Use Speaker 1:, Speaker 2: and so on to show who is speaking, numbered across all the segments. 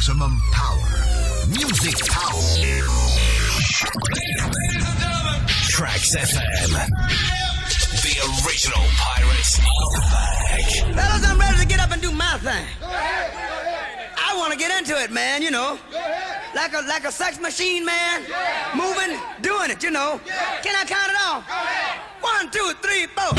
Speaker 1: Maximum power. Music power. Tracks FM. The original pirates of the bag.
Speaker 2: Fellas, I'm ready to get up and do my thing. I want to get into it, man, you know. Like a sex machine, man. Moving, doing it, you know. Can I count it off? 1, 2, 3, 4.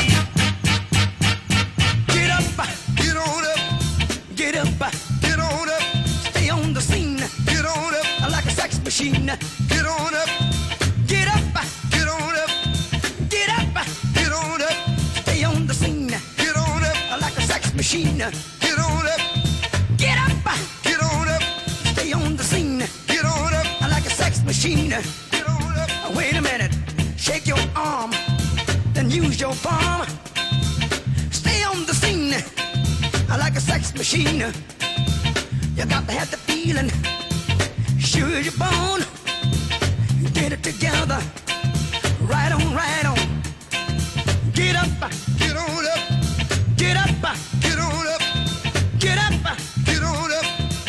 Speaker 2: Get up, get on up. Get up, get on up. Stay on the scene. Get on up. Like a sex machine. Get on up. Get up, get on up. Get up, get on up. Stay on the scene. Get on up. Like a sex machine. Get on up. Get up, get on up. Stay on the scene. Get on up. Like a sex machine. Get on up. Wait a minute. Shake your arm. Then use your palm. Stay on the scene. Like a sex machine. You got to have the feeling. Sure you're born. Get it together. Right on, right on. Get up, get on up. Get up, get on up. Get up, get on up.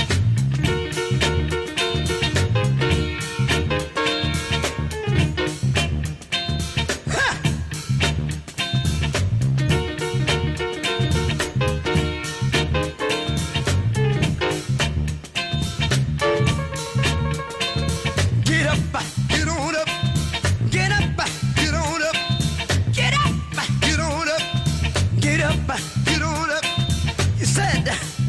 Speaker 2: Ha! Get up, get on up. Get up, get on up. Get up, get on up. Get up, get on up. You said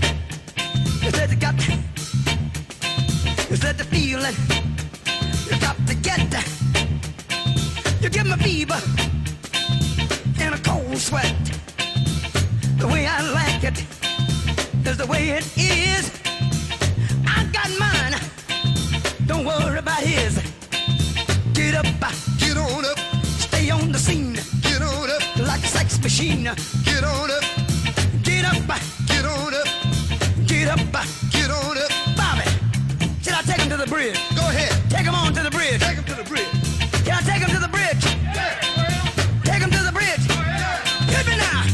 Speaker 2: you said the feeling. You got to get that. You give me fever and a cold sweat. The way I like it is the way it is. I got mine. Don't worry about his. Get up, get on up. Stay on the scene. Get on up. Like a sex machine. Get on up. Get up, get on up. Get up, get on up. Bobby, should I take him to the bridge? Go ahead. Take him on to the bridge. Take him to the bridge. Can I take him to the bridge? Yeah. Take him to the bridge. Yeah. Hit me now.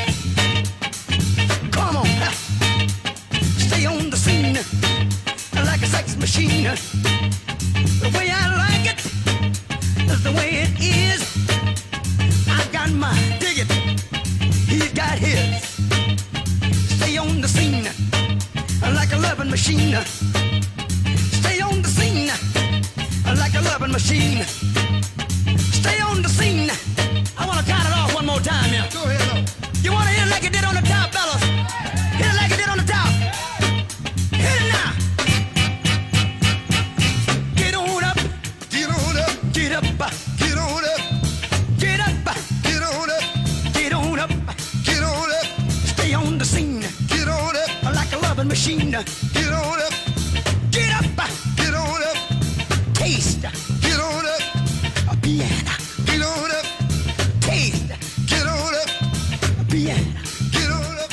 Speaker 2: Come on. Stay on the scene. Like a sex machine. The way I like it is the way it is. I got mine. Dig it. He's got his. Stay on the scene like a loving machine. Stay on the scene like a loving machine. Stay on the scene. I want to count it off one more time, yeah. Go ahead, though. You want to hit it like it did on the top, fellas? Hit it like it did on the top. Hit it now. Get on up. Get on up. Get up. Get on up. Get up. Get on up. Get on up. Get on up. Stay on the scene. Get on up. Like a loving machine. Get on up. Get up. Get on up. Taste. Get on up. A piano. Get on up. Taste. Get on up. A piano. Get on up.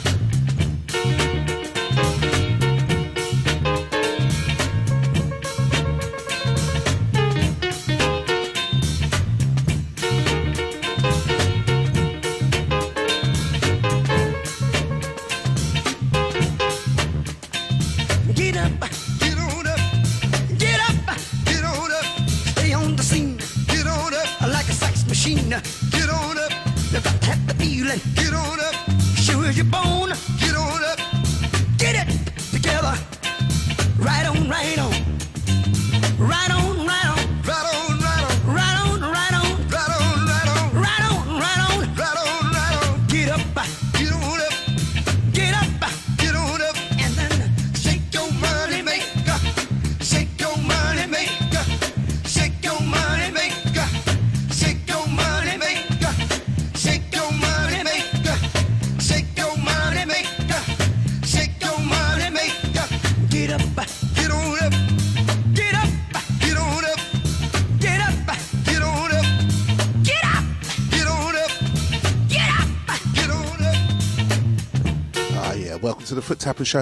Speaker 2: Get up, get on up, get up, get on up. Stay on the scene, get on up. Like a sex machine, get on up. You got to have the feeling, get on up. Sure as you're born, get on up. Get it together, right on, right on. Right on, right on. Right on, right on. Right on, right on. Right on, right on. Right on, right on. Right on, right on. Get up, get on up. Get up, get on up. And then shake your money maker. Shake your money maker. Shake your money maker. Shake your money maker. Shake your money maker. Shake your money maker. Shake your money maker. Get up, get on up. Get up, get on up. Get up, get on up. Get up, get on up. Get up, get on up.
Speaker 3: Ah, yeah, welcome to the Foot Tapper Show.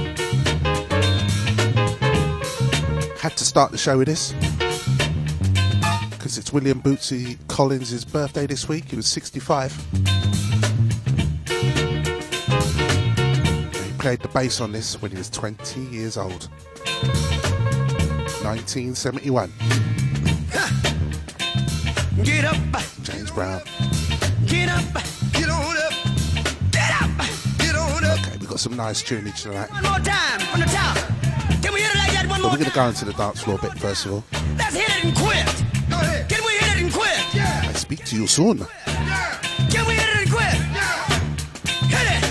Speaker 3: Had to start the show with this because it's William Bootsy Collins' birthday this week. He was 65. He played the bass on this when he was 20 years old. 1971.
Speaker 2: Get up,
Speaker 3: James Brown.
Speaker 2: get up, get on up, get up, get on up.
Speaker 3: Okay, we've got some nice tunage tonight.
Speaker 2: One more time from the top. Can we hit it like that one
Speaker 3: But
Speaker 2: more
Speaker 3: we're going to
Speaker 2: time?
Speaker 3: go into the dance floor a bit first of all.
Speaker 2: Let's hit it and quit. Go ahead. Can we hit it and quit? Yeah.
Speaker 3: I speak to you soon.
Speaker 2: Yeah. Can we hit it and quit? Yeah. Hit it.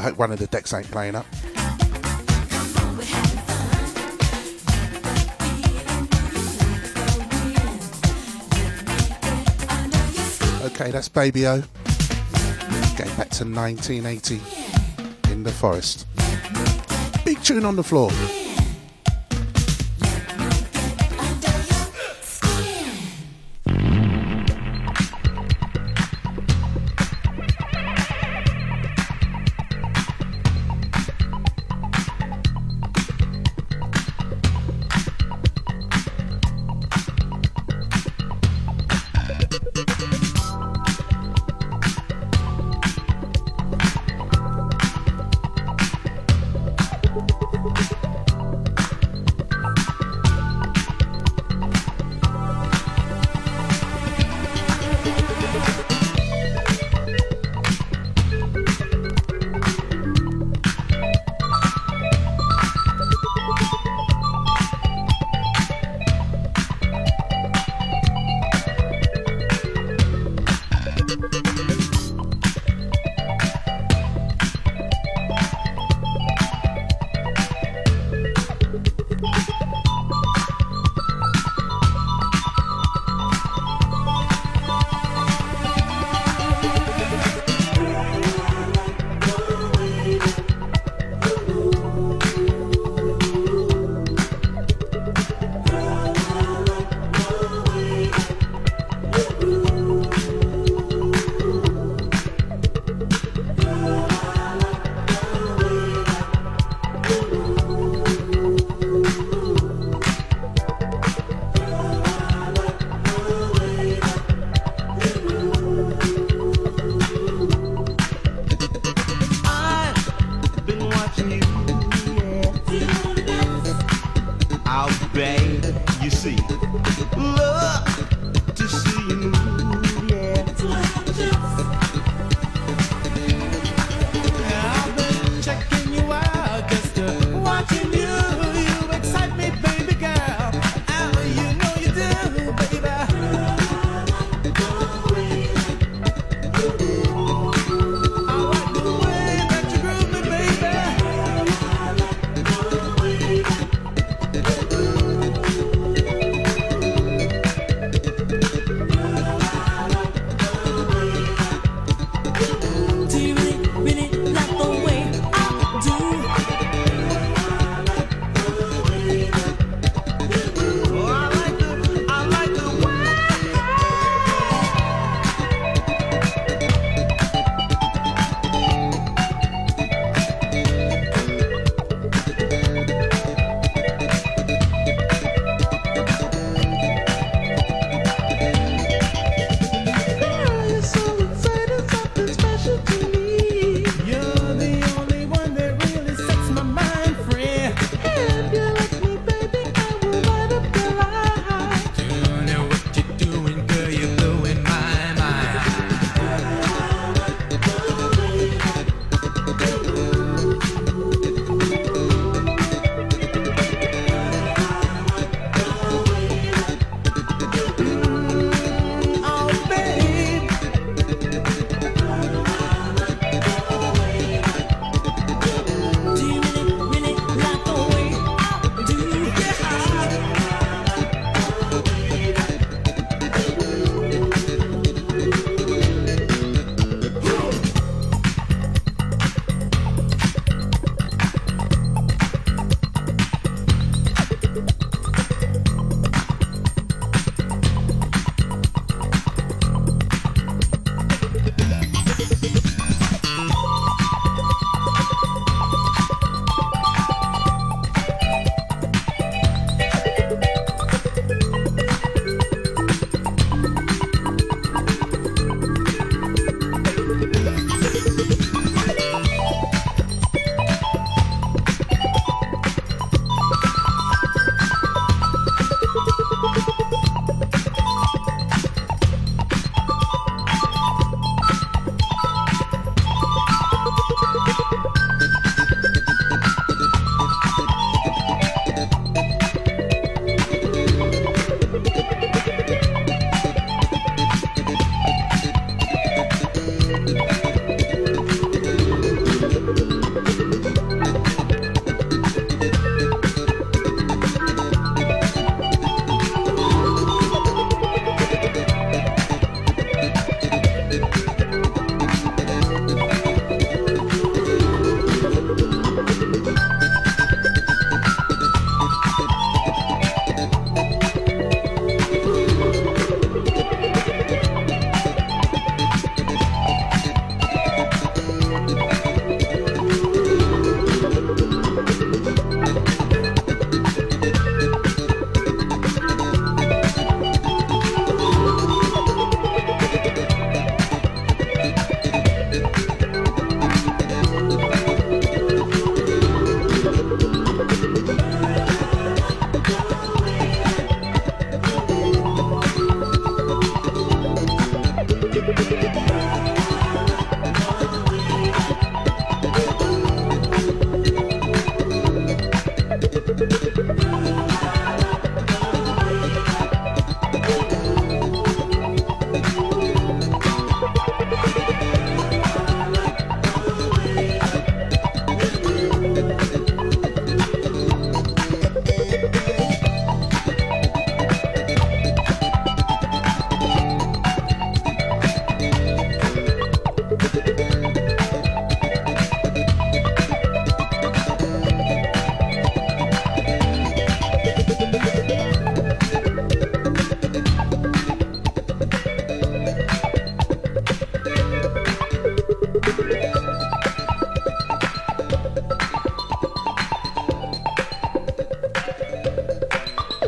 Speaker 3: hope one of the decks ain't playing up. Okay, that's Baby O. Going back to 1980 in the forest. Big tune on the floor.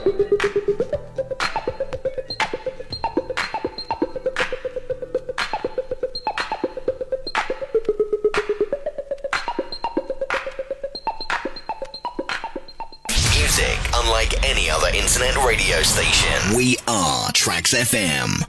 Speaker 1: Music unlike any other internet radio station. We are Tracks FM.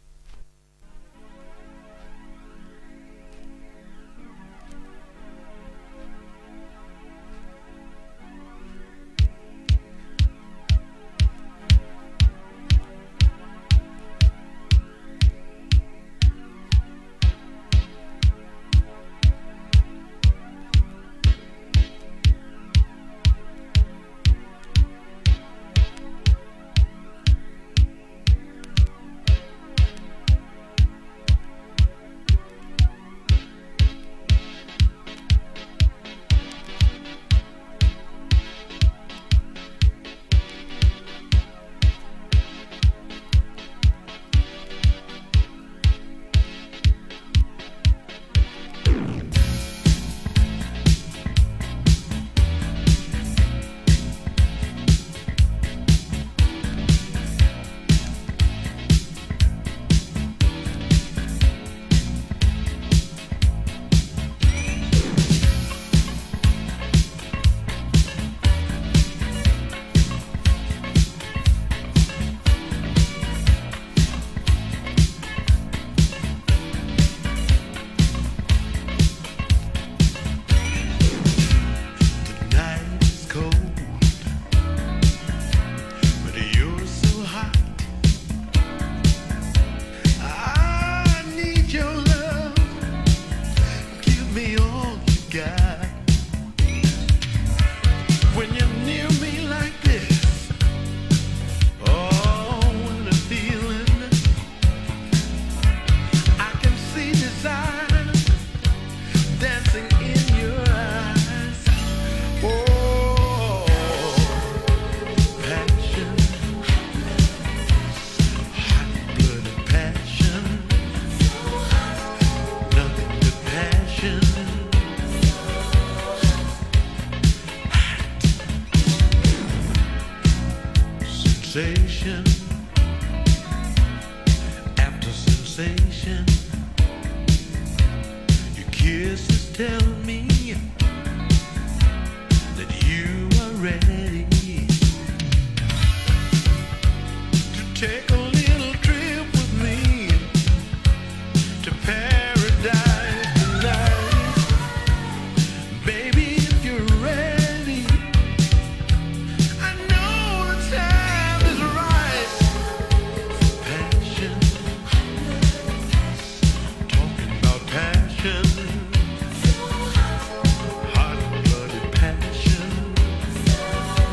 Speaker 4: Sensation after sensation, your kisses tell me that you are ready to take a little trip with me to paradise tonight. Baby, if you're ready, I know the time is right. Passion, talking about passion, hot-blooded passion.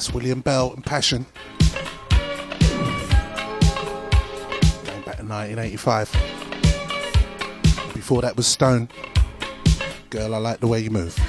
Speaker 3: William Bell and Passion. Going back to 1985. Before that was Stone. Girl, I Like the Way You Move.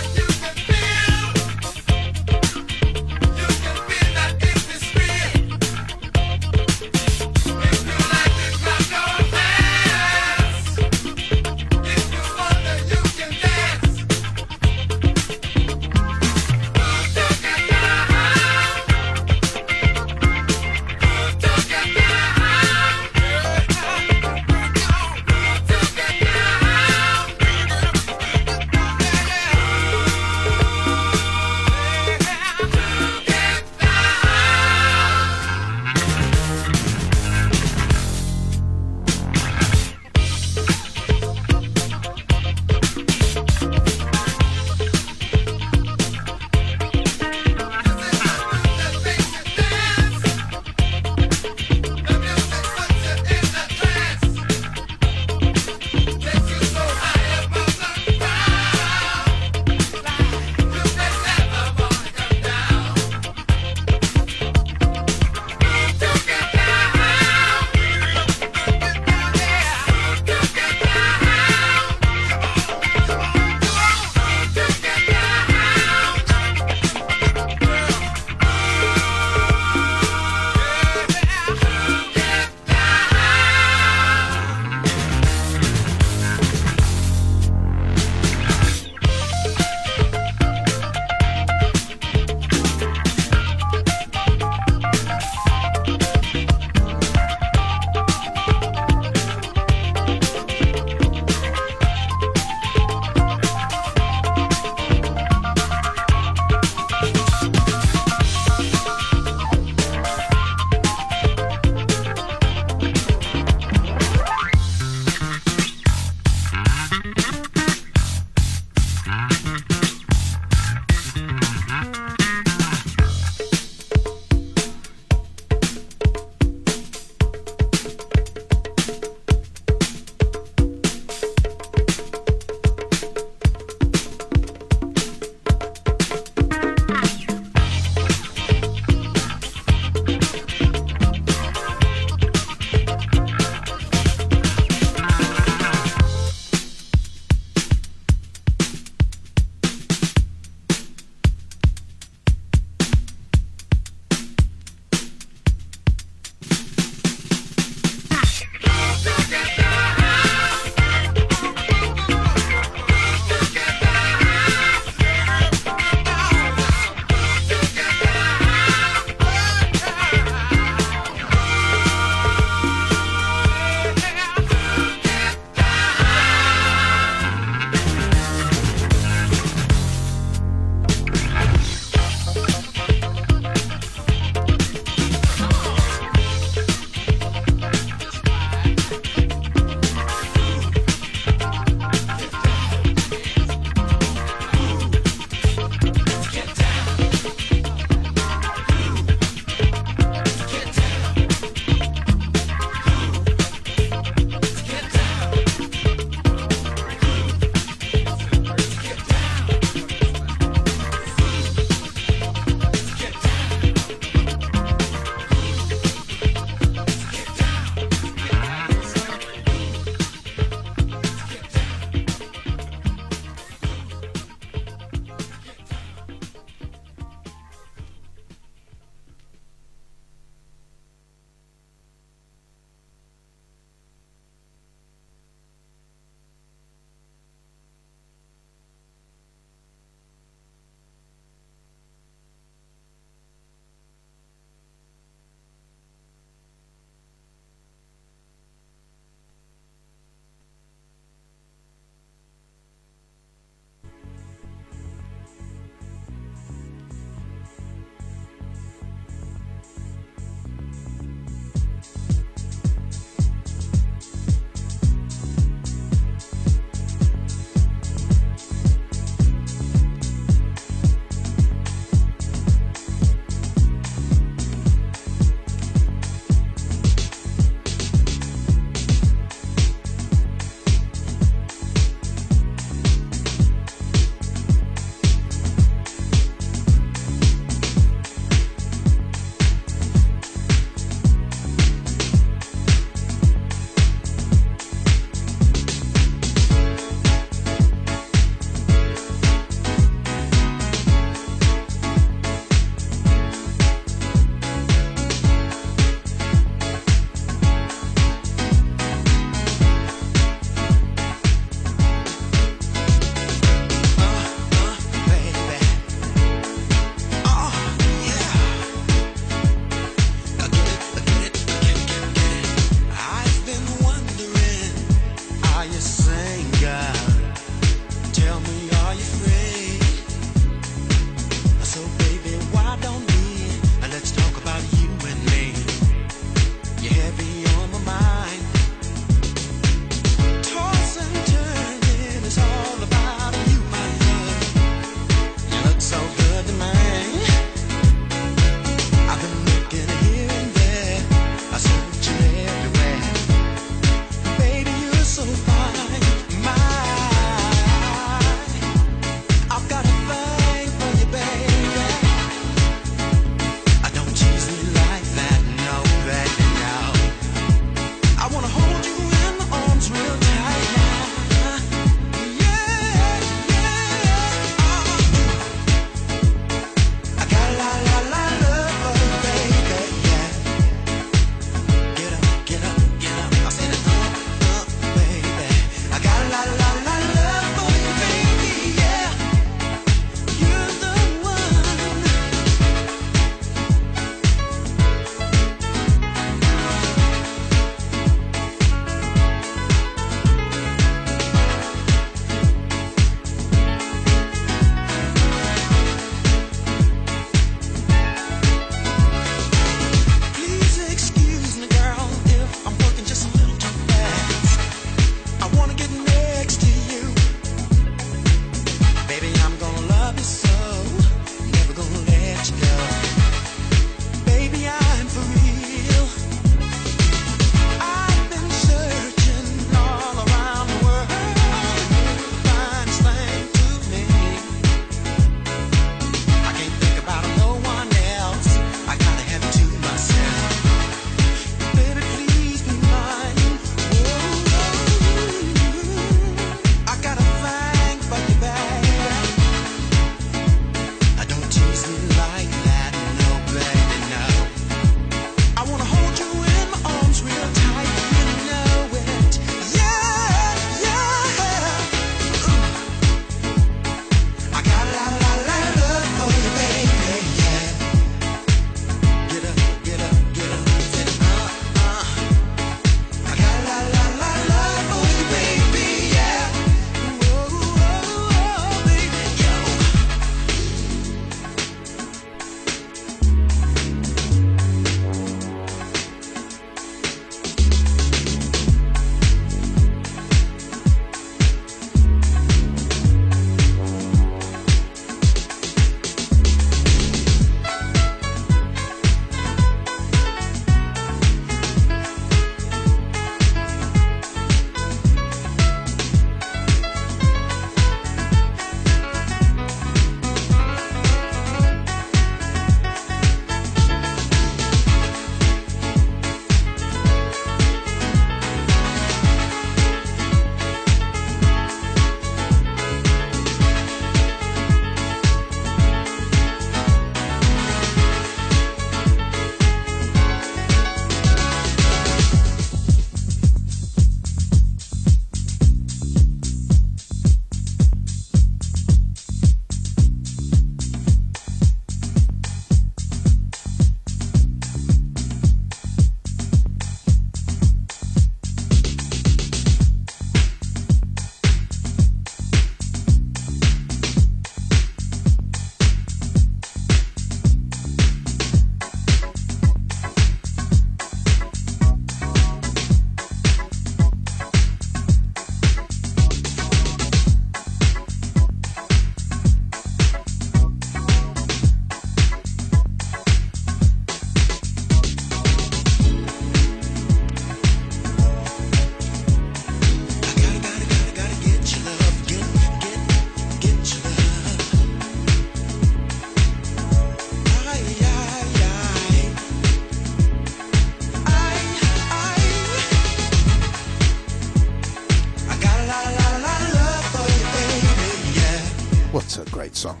Speaker 3: song.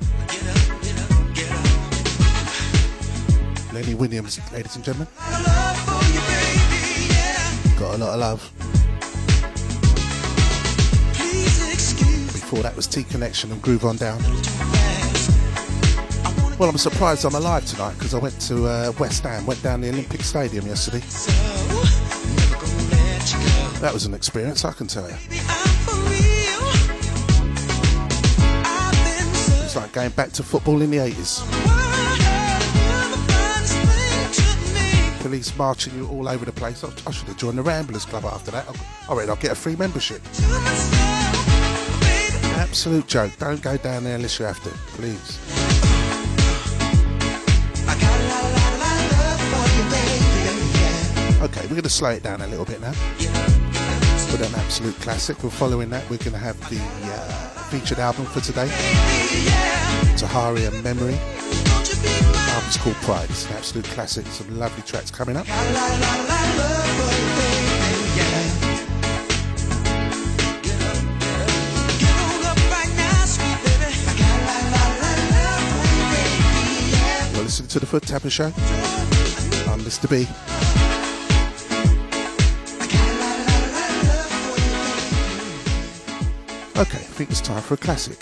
Speaker 3: Lenny Williams, ladies and gentlemen. Got a lot of love. Before that was T-Connection and Groove On Down. Well, I'm surprised I'm alive tonight because I went to West Ham, went down the Olympic Stadium yesterday. That was an experience, I can tell you. It's like going back to football in the 80s. Police marching you all over the place. I should have joined the Ramblers Club after that. I reckon I'll get a free membership. Absolute joke. Don't go down there unless you have to, please. Okay, we're going to slow it down a little bit now. Put an absolute classic. We're following that. We're going to have the featured album for today. Tahari and Memory. The album's called Pride. It's an absolute classic. Some lovely tracks coming up. You're listening to the Foot Tapping Show. I'm Mr. B. Okay, I think it's time for a classic.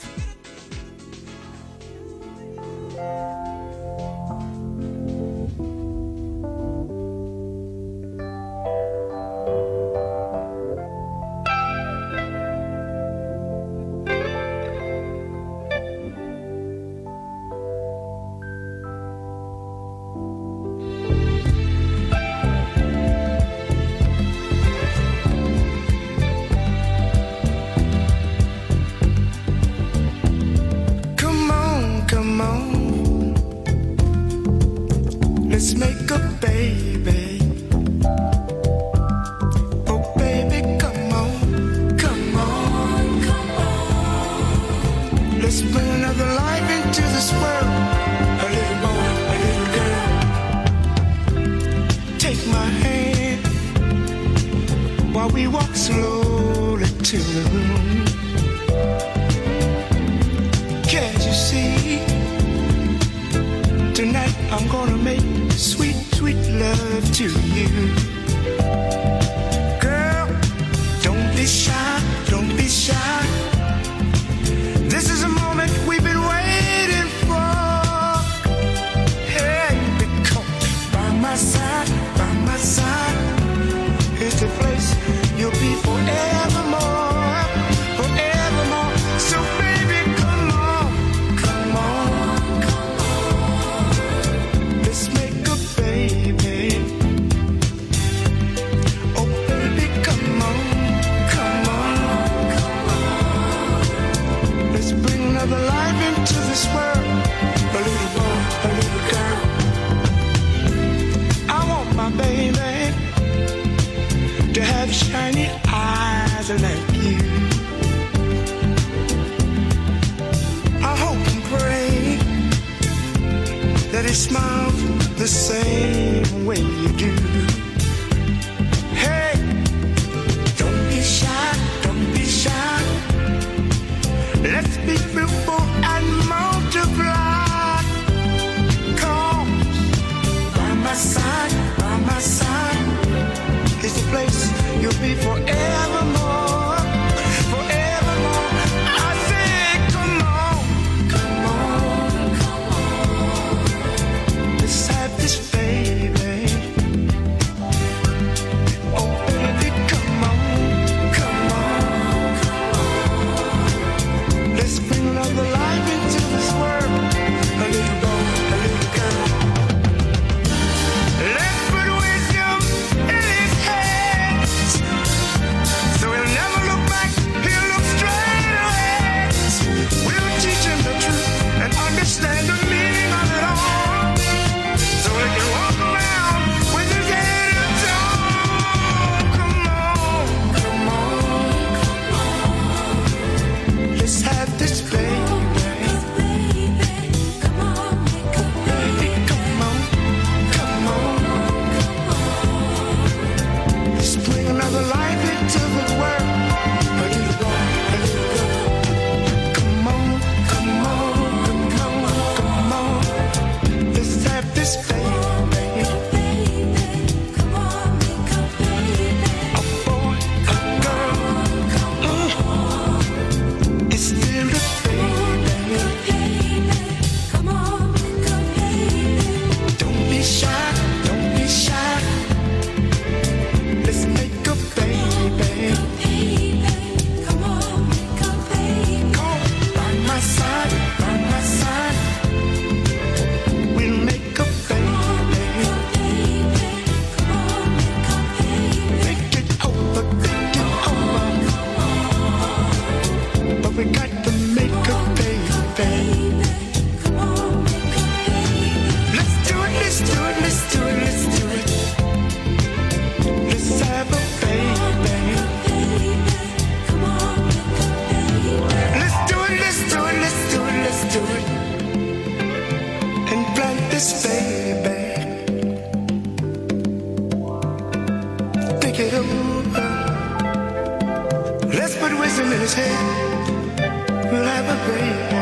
Speaker 2: said we'll have a baby.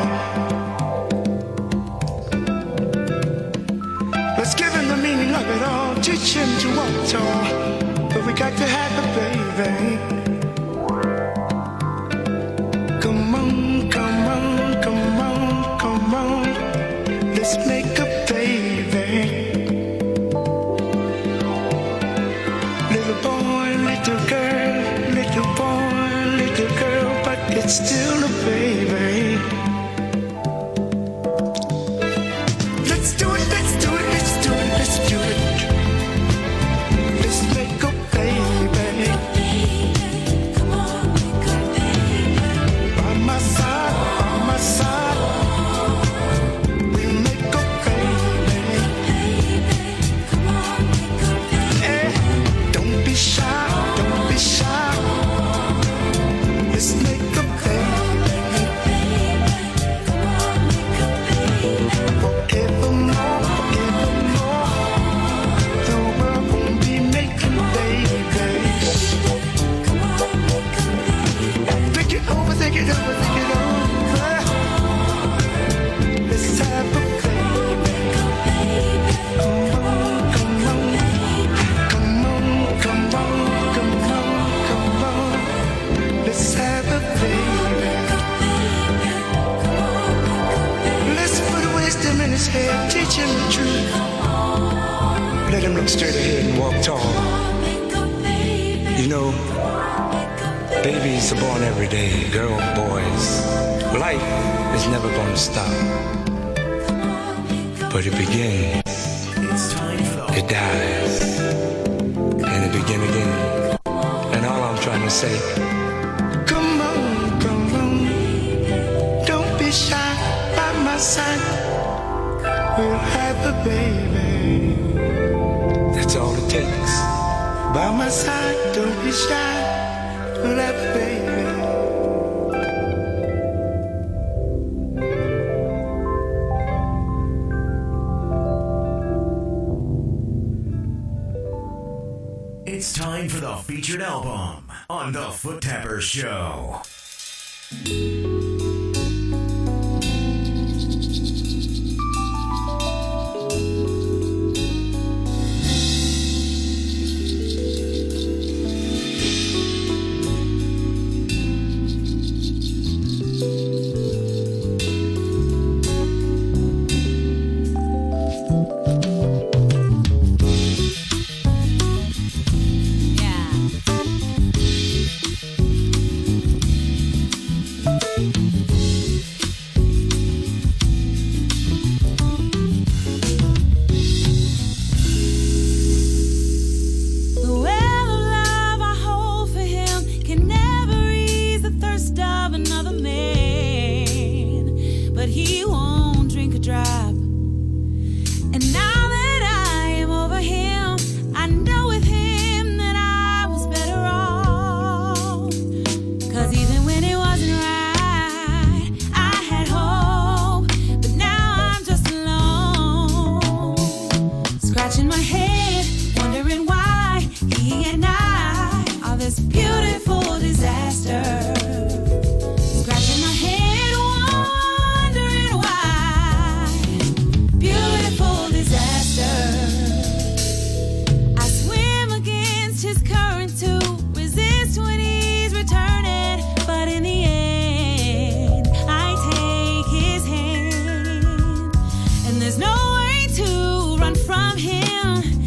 Speaker 2: Let's give him the meaning of it all. Teach him to walk tall. But we got to have a baby. Come on, come on, come on, come on. Let's make a baby. Little boy, little girl, but it's still a baby. Let's do it, let's do it, let's do it, let's do it. Let's make a baby. Come on, make a baby. By my side, we make a baby. Come on, make a baby. Hey, don't be shy, don't be shy. Let's make a baby. Come on, make a baby. Forevermore, forevermore, the world won't be making babies. Come on, make a baby. Think it over, think it over, think it over. Let's have a baby. Come on, come on, come on, come on, come on, come on. Let's have a baby. Let's put wisdom in his head, teach him the truth. Let him look straight ahead and walk tall. You know, babies are born every day, girls, boys. Life is never gonna stop. But it begins, it dies, and it begins again. And all I'm trying to say, come on, come on, don't be shy, by my side, we'll have a baby. That's all it takes. By my side, don't be shy, we'll have a baby.
Speaker 1: It's time for the featured album on The Foot Tapper Show.
Speaker 5: There's no way to run from him.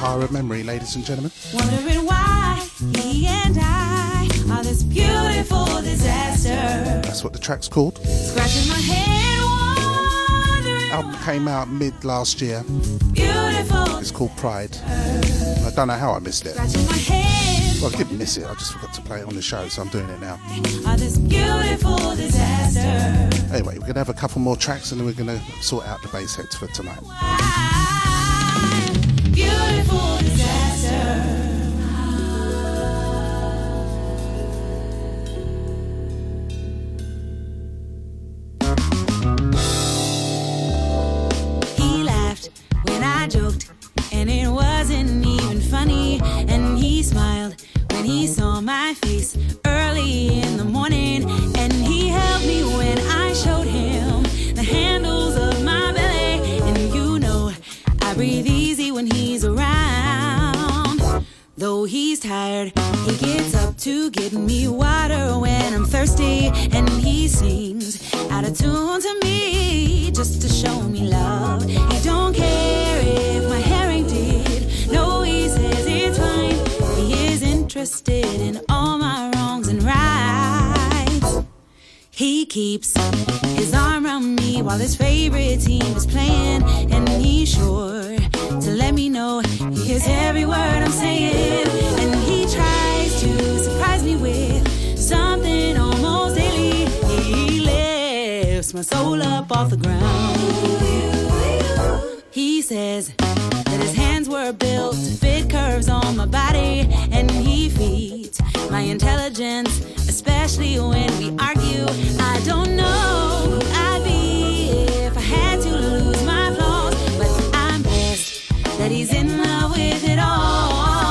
Speaker 3: Tahara Memory, ladies and gentlemen.
Speaker 5: Wondering why he and I are this beautiful disaster.
Speaker 3: That's what the track's called.
Speaker 5: Scratching my head, wondering
Speaker 3: Album came out mid last year.
Speaker 5: beautiful.
Speaker 3: It's called Pride. I don't know how I missed it.
Speaker 5: Scratching my head,
Speaker 3: Well, I didn't miss it. I just forgot to play it on the show, so I'm doing it now.
Speaker 5: are this beautiful disaster.
Speaker 3: Anyway, we're going to have a couple more tracks and then we're going to sort out the bass heads for tonight.
Speaker 5: Why? Beautiful disaster. He laughed when I joked, and it wasn't even funny. And he smiled when he saw my face early in the morning. And he held me when I showed him the handles of my belly. And you know, I breathe easy when he's around. Though he's tired, he gets up to get me water when I'm thirsty. And he sings out of tune to me just to show me love. He don't care if my hair ain't did. No, he says it's fine. He is interested in all my wrongs and rights. He keeps his arm around me while his favorite team is playing. And he's sure to let me know he hears every word I'm saying. And he tries to surprise me with something almost daily. He lifts my soul up off the ground. He says that his hands were built to fit curves on my body. And he feeds my intelligence, especially when we argue. I don't know who I'd be if I had to lose my flaws, but I'm blessed that he's in love with it all.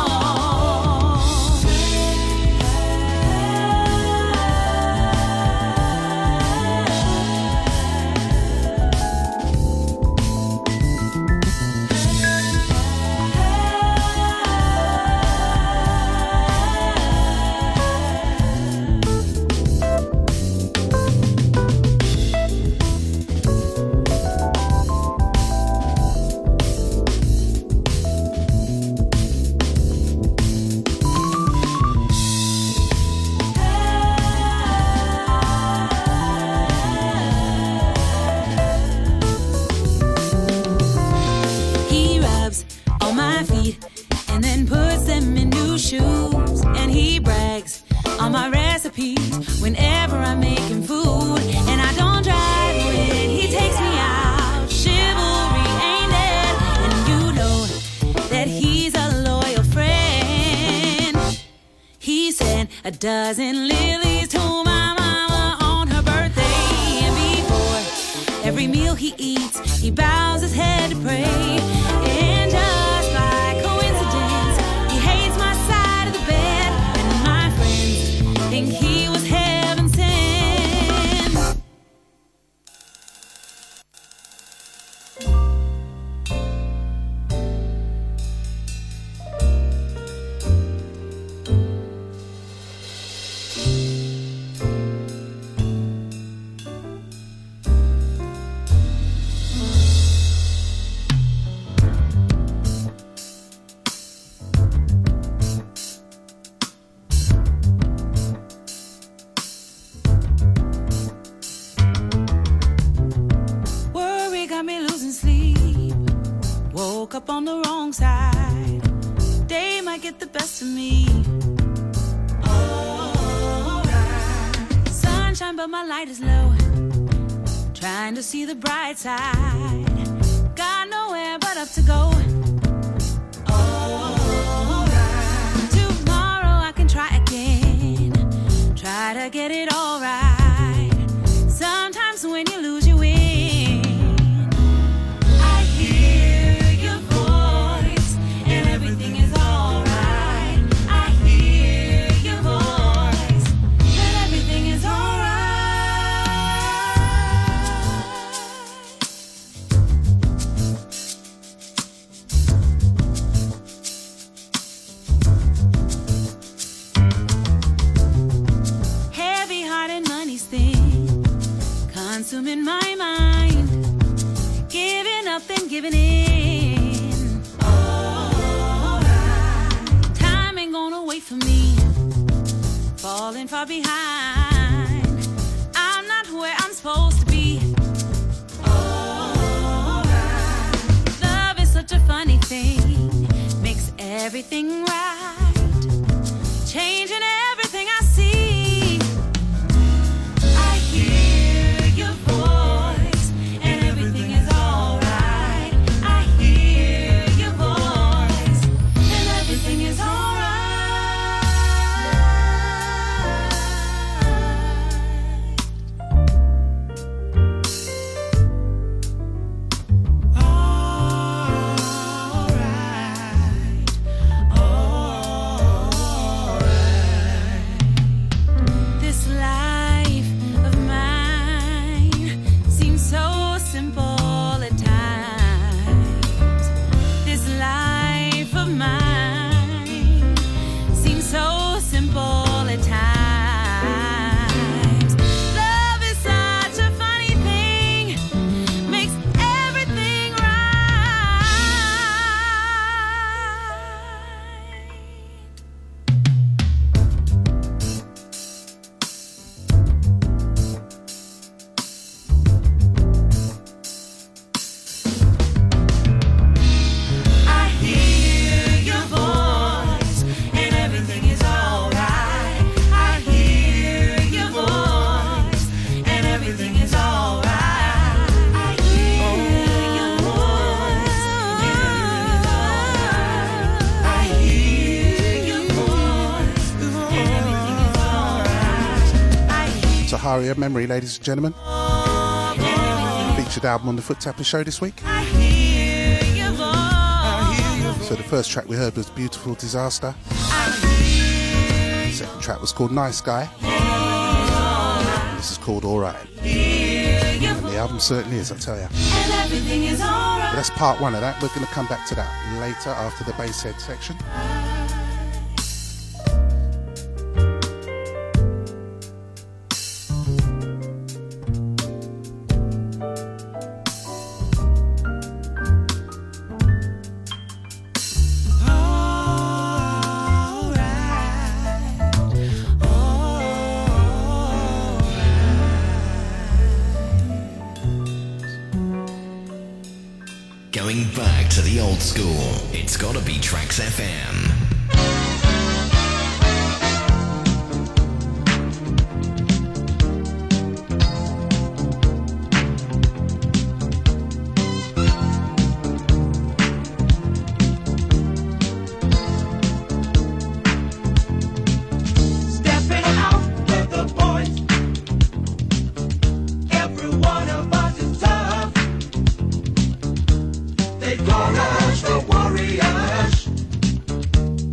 Speaker 5: He rubs on my feet and then puts them in new shoes. And he brags on my recipes whenever I'm making food. And I don't drive when he takes me out. Chivalry ain't dead. And you know that he's a loyal friend. He sent a dozen lilies to my mama on her birthday. And before every meal he eats, he bows his head to pray. And just by coincidence, he hates my side of the bed. And my friends think he was heaven sent. Worry got me losing sleep. Woke up on the wrong side. Day might get the best of me. Alright. Sunshine, but my light is low. Trying to see the bright side. Got nowhere but up to go. Alright. Tomorrow I can try again. Try to get it all right. Sometimes when you lose, you win. I hear your voice, and everything is alright. I hear your voice, and everything is alright. Heavy heart and money's thin, consuming my mind, giving up and giving in. for me, falling far behind. I'm not where I'm supposed to be. Alright. Love is such a funny thing, makes everything right, changing everything I see. I hear your voice, and everything is alright. I hear your voice, and everything is alright. This life of mine seems so simple at times. This life of mine seems so simple at times. Love is such a funny thing, makes everything right. I hear your voice, and everything is alright. I hear your voice, and everything is alright. I hear your voice, and everything is alright. I hear your voice, and everything is alright. I hear
Speaker 3: Taharia Memory, ladies and gentlemen. Featured album on the Foot Tapper Show this week.
Speaker 5: I hear your voice.
Speaker 3: So the first track we heard was Beautiful Disaster.
Speaker 5: I hear
Speaker 3: The second track was called Nice Guy. And this is called Alright.
Speaker 5: your
Speaker 3: And the album certainly is, I tell you.
Speaker 5: and everything is alright.
Speaker 3: But that's part one of that. We're going to come back to that later after the Basshead section.
Speaker 1: Going back to the old school, it's gotta be Tracks FM.
Speaker 6: Stepping out with the boys. Every one of us is tough. They call us the warriors.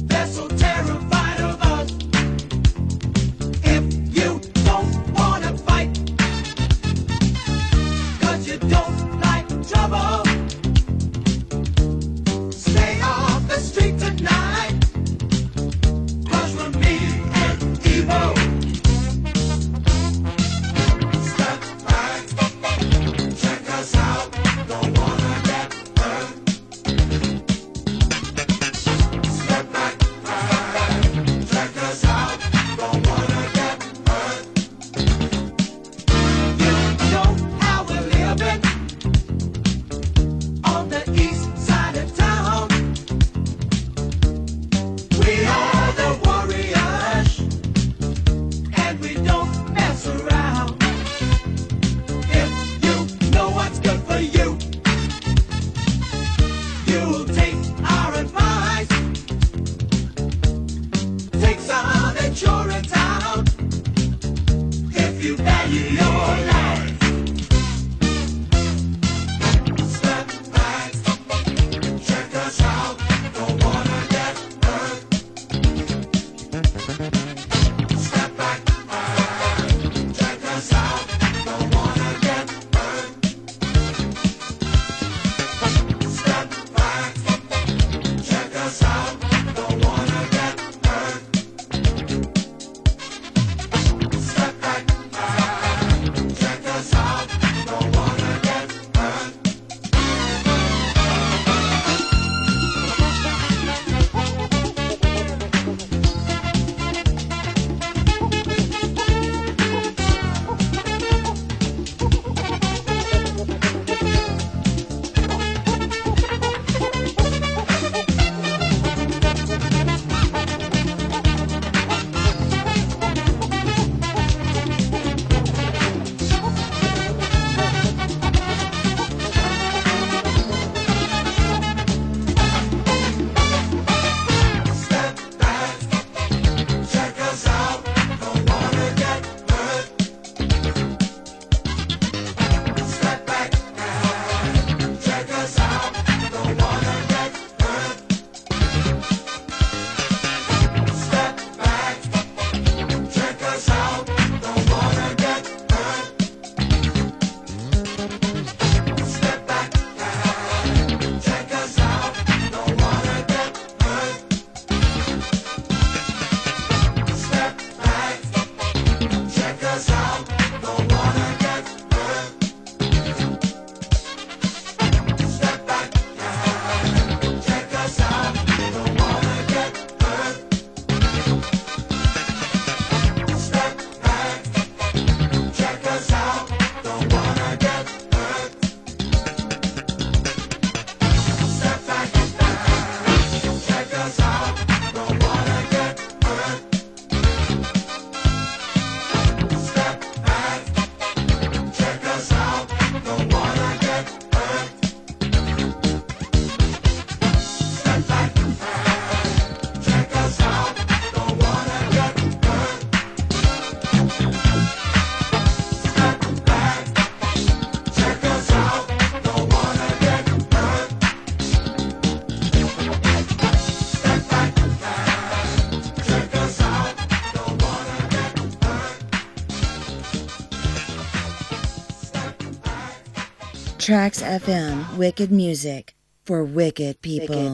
Speaker 7: Tracks FM, wicked music for wicked people.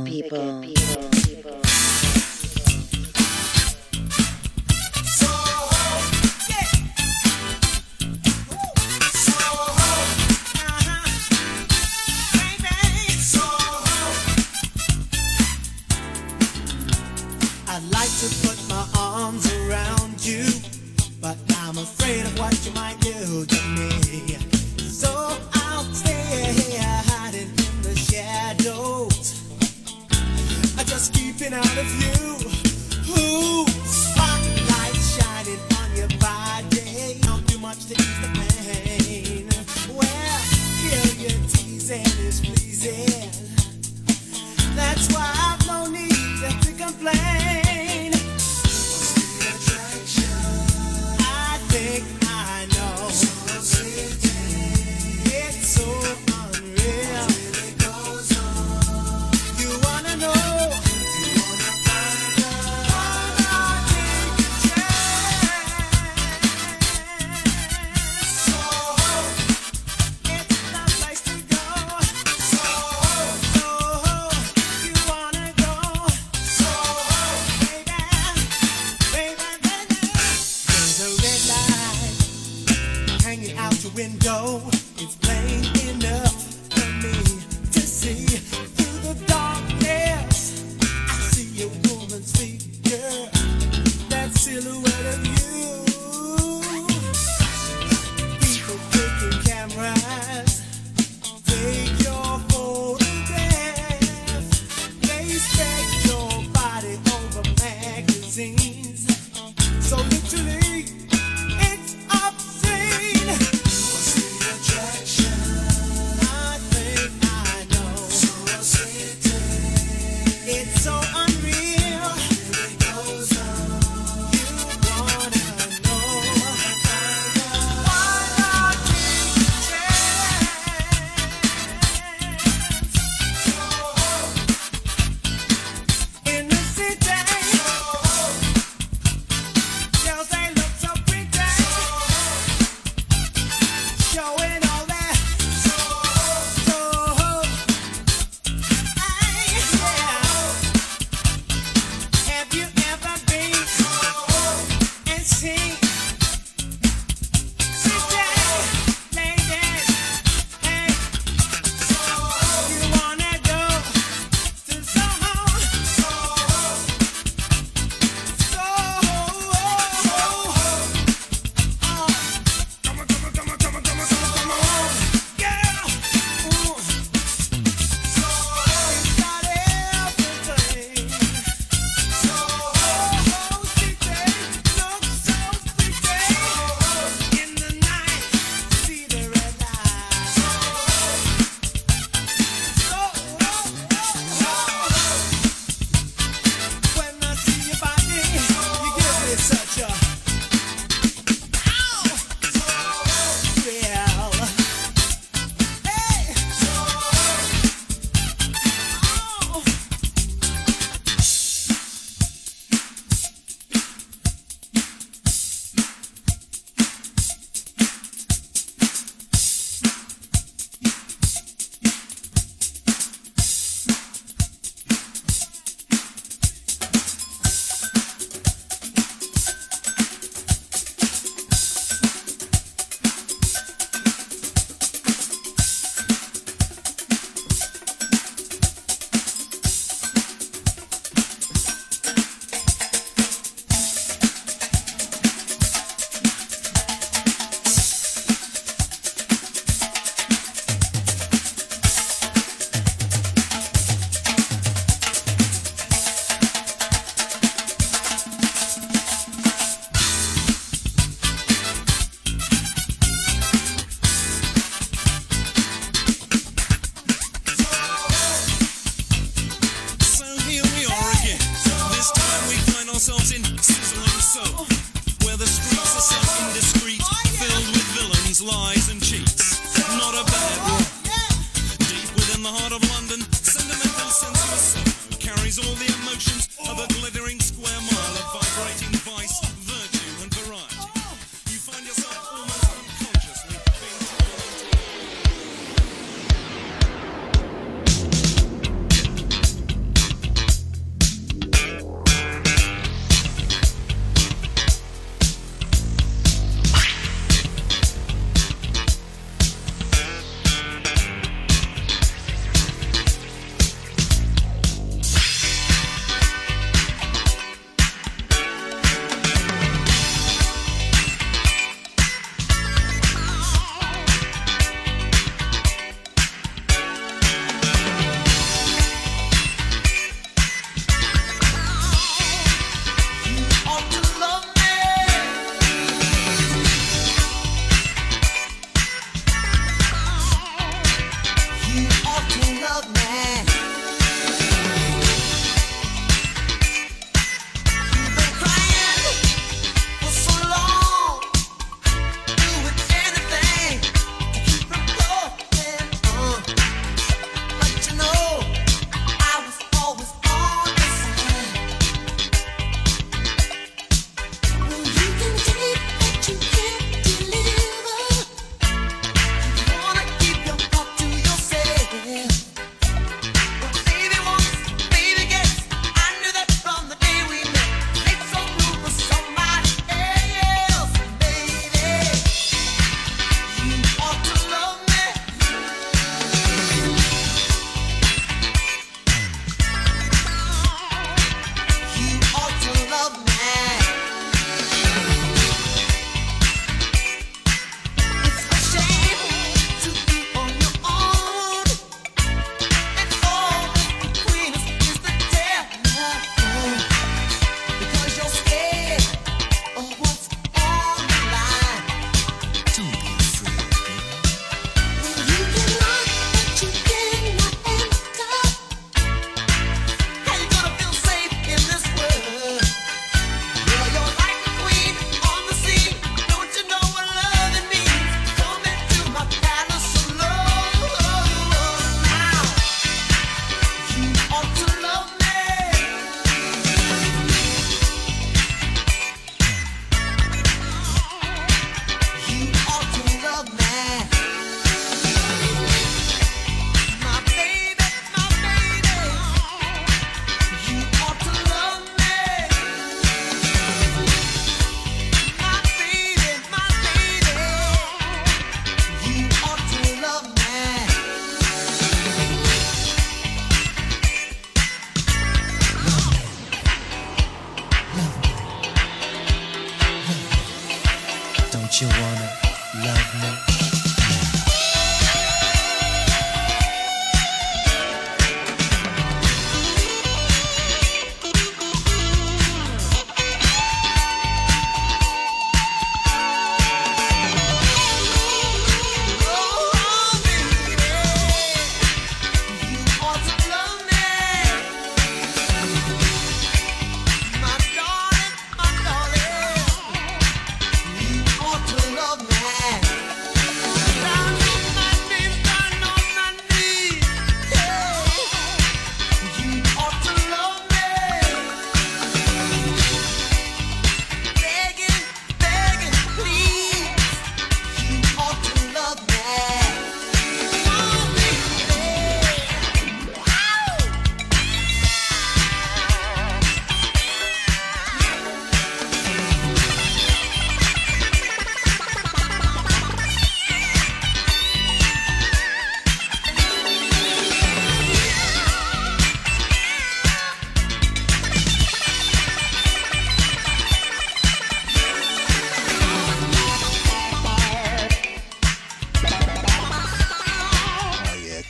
Speaker 8: I'd like to put my arms around you, but I'm afraid of what you might do to me. So I'll stay here hiding in the shadows, just keeping out of view. Ooh, spotlight shining on your body, don't do much to ease the pain. Well, here your teasing is pleasing, that's why I've no need to complain. I think I know. It's so unreal. You wanna know?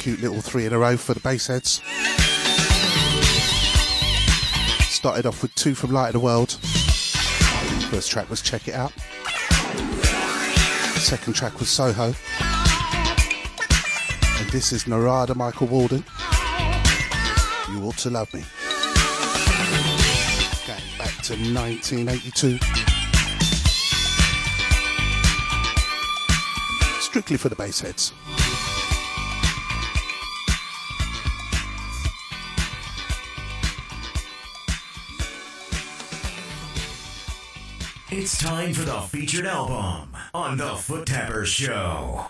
Speaker 3: cute little 3 in a row for the bass heads. Started off with 2 from Light of the World. First track was Check It Out. Second track was Soho. And this is Narada Michael Walden. You Ought to Love Me. Going back to 1982. Strictly for the bass heads.
Speaker 1: It's time for the featured album on The Foot Tappers Show.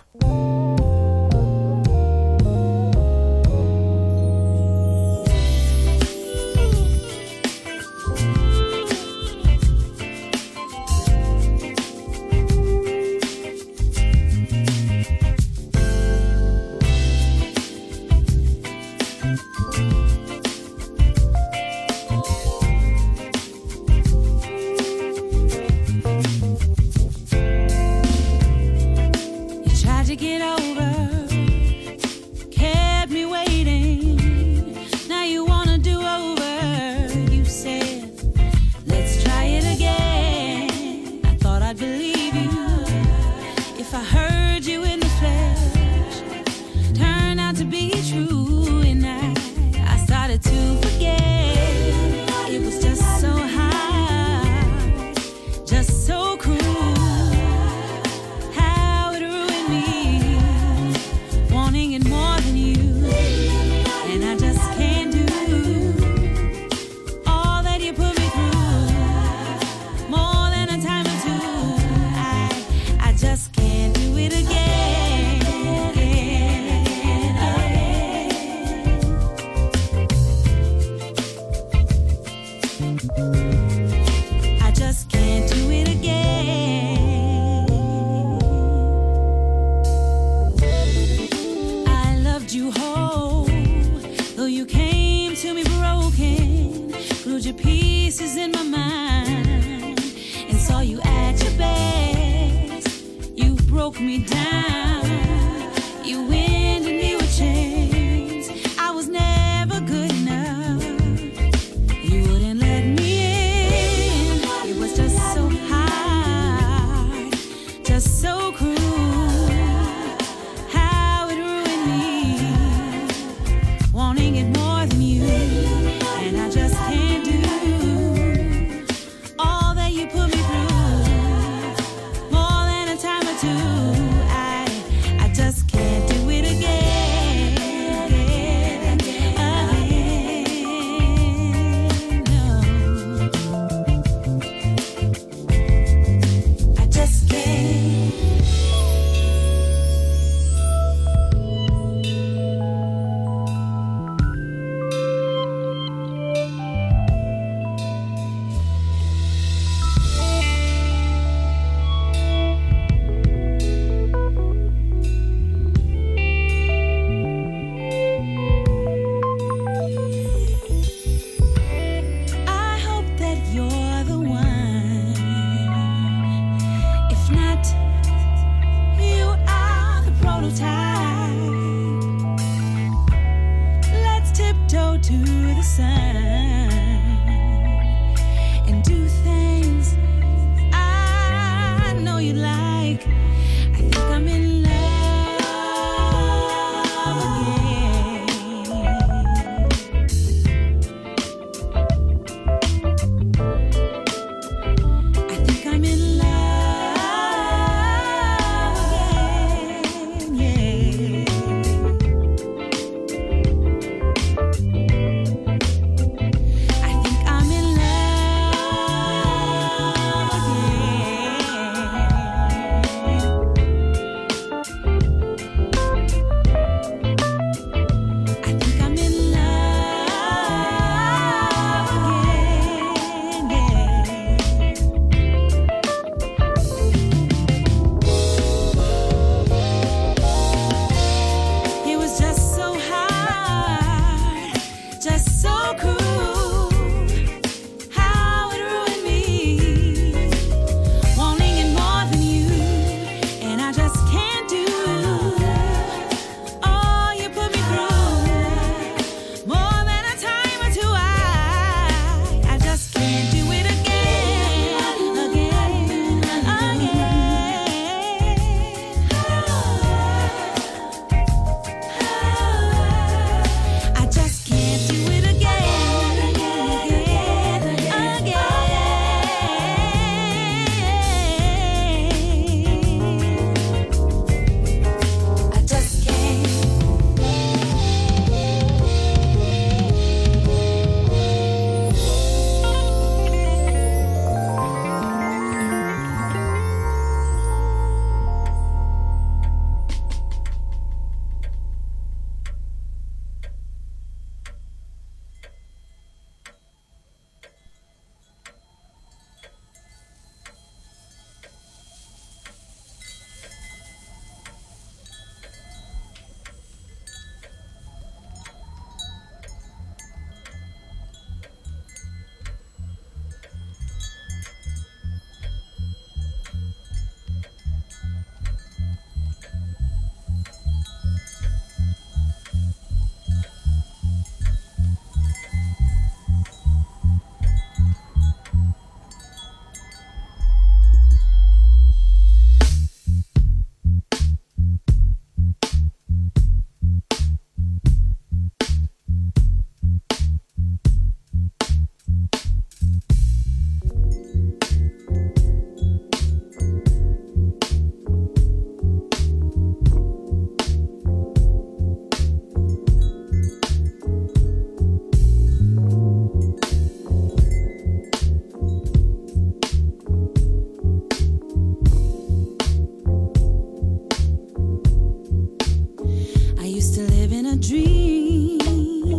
Speaker 5: dream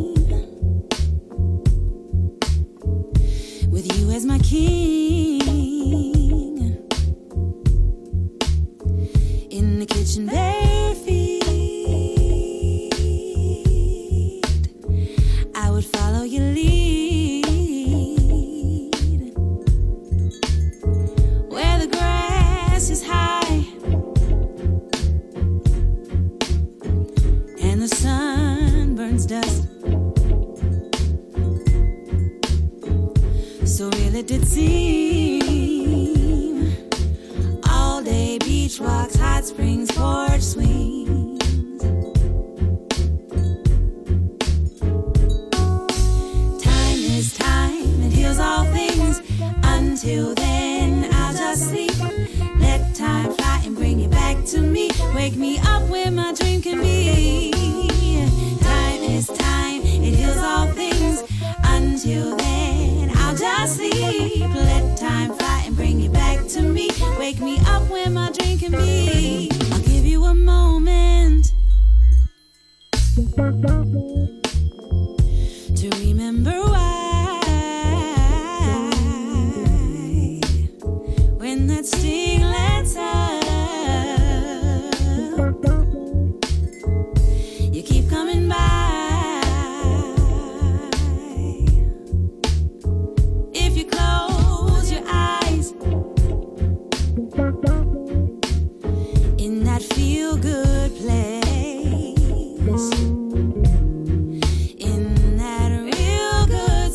Speaker 5: with you as my king in the kitchen, bare feet. I would follow your lead where the grass is high and the sun burns dust. So real it did seem. All day beach walks, hot springs, porch swings. Time is time, it heals all things. Until then, I'll just sleep. Let time fly and bring you back to me. Wake me up where my dream can be. Time is time, it heals all things. Until then, I'll just sleep. Let time fly and bring you back to me. Wake me up where my dream can be. I'll give you a moment to remember why. When that sting lets up, you keep coming by. If you close your eyes in that feel-good place, in that real good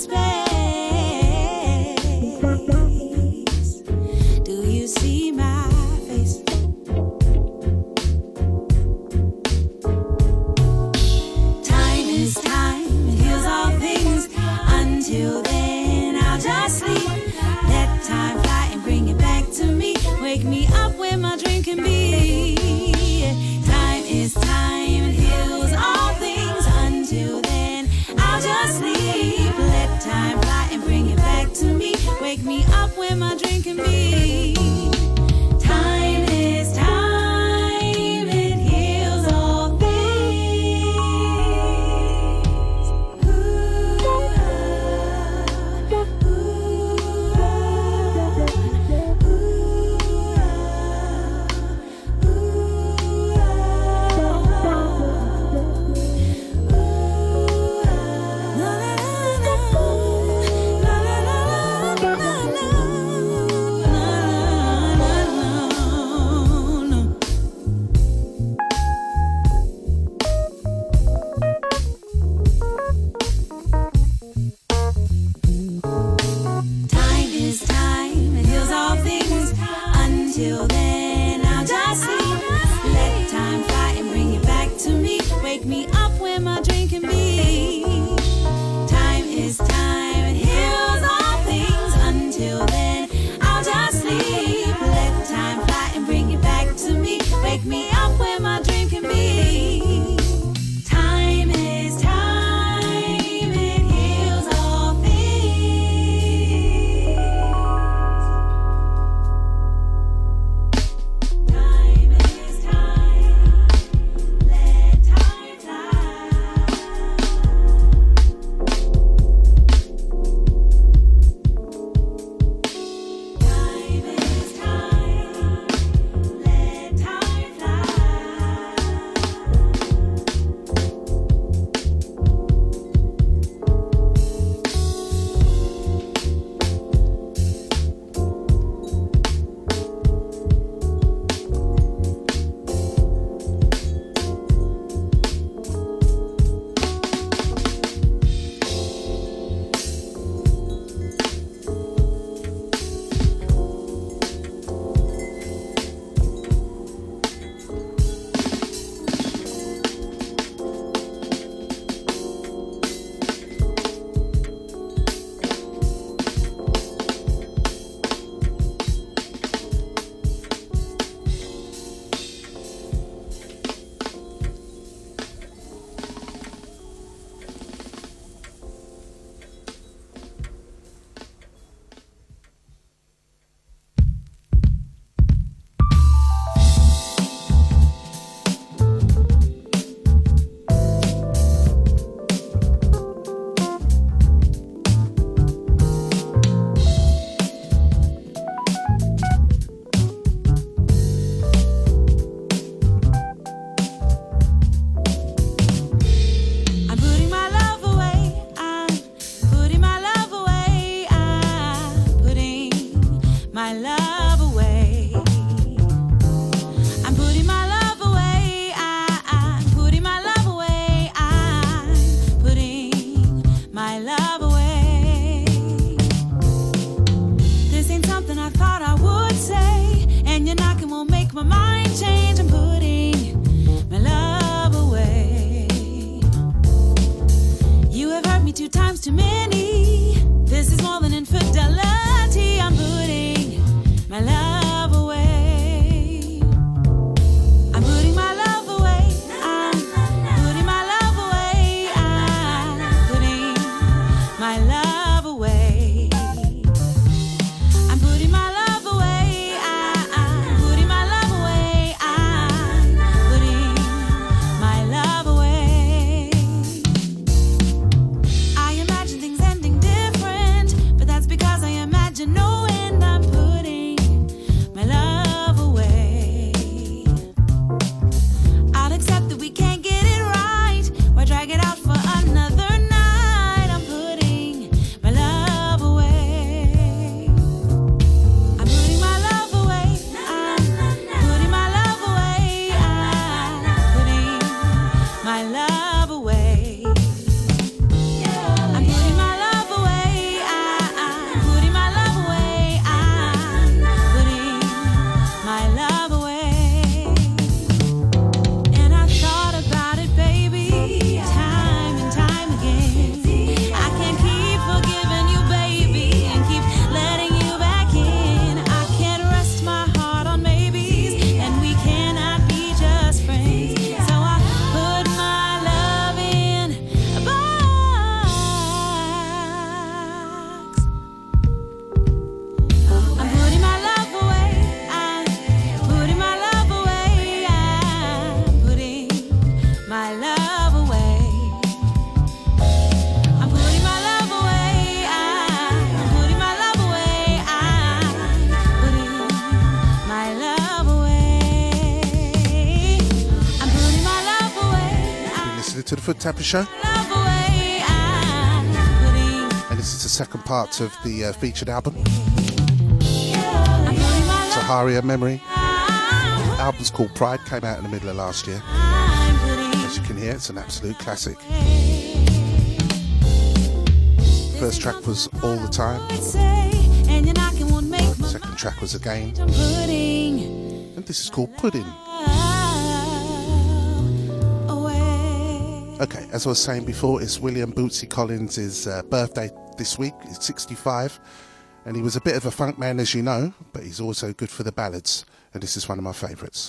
Speaker 5: space, do you see my face? Time is time, it heals all things. Until then, I'll just sleep. Let time fly and bring it back to me. Wake me up where my dream can be. Time is time, it heals all things. Until then, I'll just sleep. Let time fly and bring it back to me. Wake me up where my dream can be. Time is time, it heals all things. Ooh, time is time, it heals all things. Until then, I'll just sleep. Let time fly and bring it back to me. Wake me up where my dream can be. Time is time, it heals all things. Until then, I'll just sleep. Let time fly and bring it back to me. Wake me up where my dream can be. Time is time, it heals all things. Time is time, let time fly.
Speaker 3: to the Foot Tapper Show.
Speaker 5: Love away, I'm putting,
Speaker 3: And this is the second part of the featured album,
Speaker 5: I'm putting my love,
Speaker 3: Saharia Memory. Album's called Pride, came out in the middle of last year.
Speaker 5: I'm putting
Speaker 3: As you can hear, it's an absolute classic. First track was All the Time.
Speaker 5: I'd say, and your knocking won't make my
Speaker 3: Second track was Again.
Speaker 5: I'm putting
Speaker 3: And this is called Pudding.
Speaker 5: away.
Speaker 3: Okay, as I was saying before, it's William Bootsy Collins' birthday this week. He's 65. And he was a bit of a funk man, as you know, but he's also good for the ballads. And this is one of my favourites.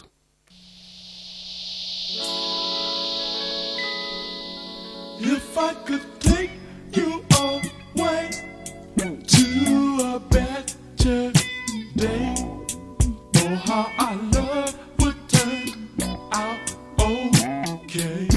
Speaker 4: If I could take you away to a better day, oh how our love would turn out okay.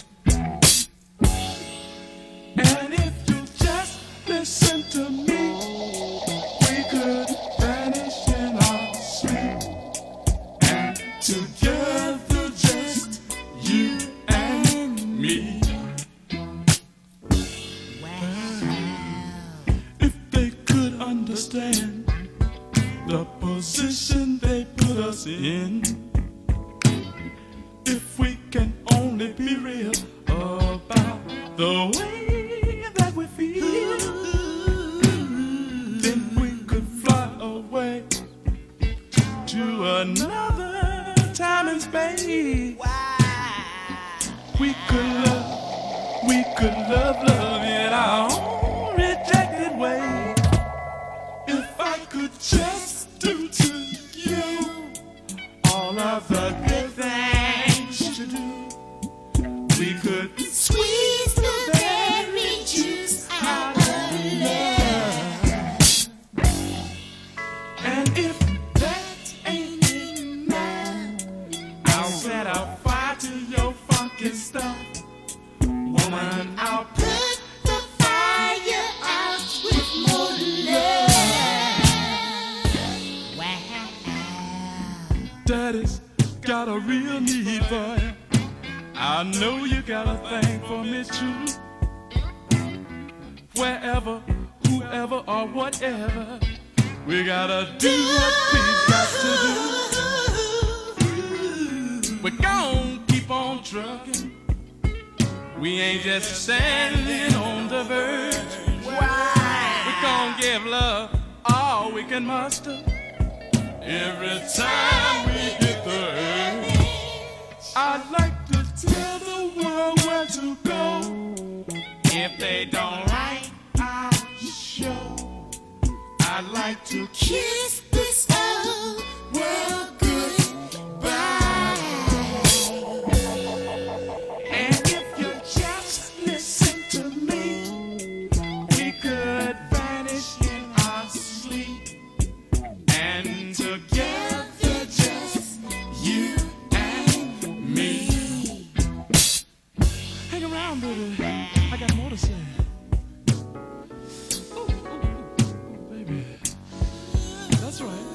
Speaker 4: And if you just listen to me, we could vanish in our sleep, and together just you and me. Understand the position they put us in. If we can only be real about the way that we feel, then we could fly away to another time and space. We could love in our own rejected way. If I could just do to you all of the good things you do, we could squeeze the very juice out of love. And if that ain't enough, I'll set a fire to your funky stuff. Woman, I'll put the fire out with more love. Daddy's got a real need for you. I know you got a thing for me too. Wherever, whoever, or whatever, we gotta do what we got to do. We're gonna keep on trucking. We ain't just standing on the verge. We're gonna give love all we can muster. Every time we hit the earth, I'd like to tell the world where to go. If they don't like our show, I'd like to kiss this old world goodbye. And if you just listen to me, we could vanish in our sleep. And together just you and me. Hang around, baby. I got more to say. Ooh, baby. That's right.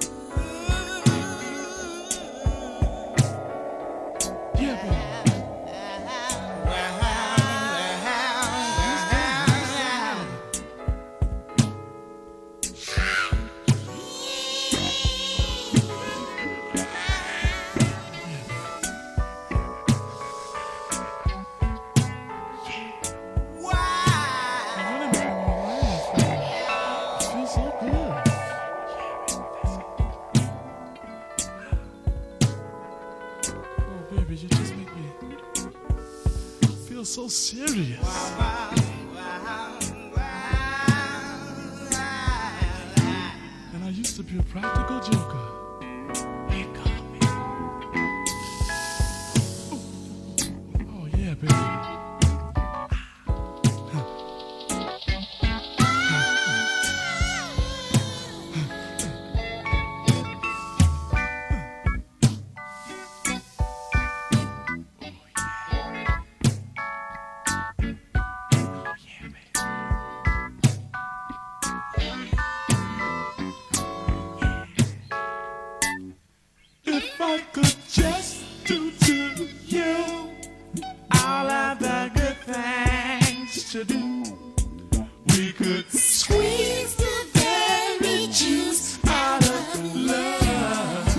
Speaker 4: Yeah, baby. So serious. And I used to be a practical joker. They call me. Oh yeah, baby. If I could just do to you all of the you do? We could squeeze the very juice out of love.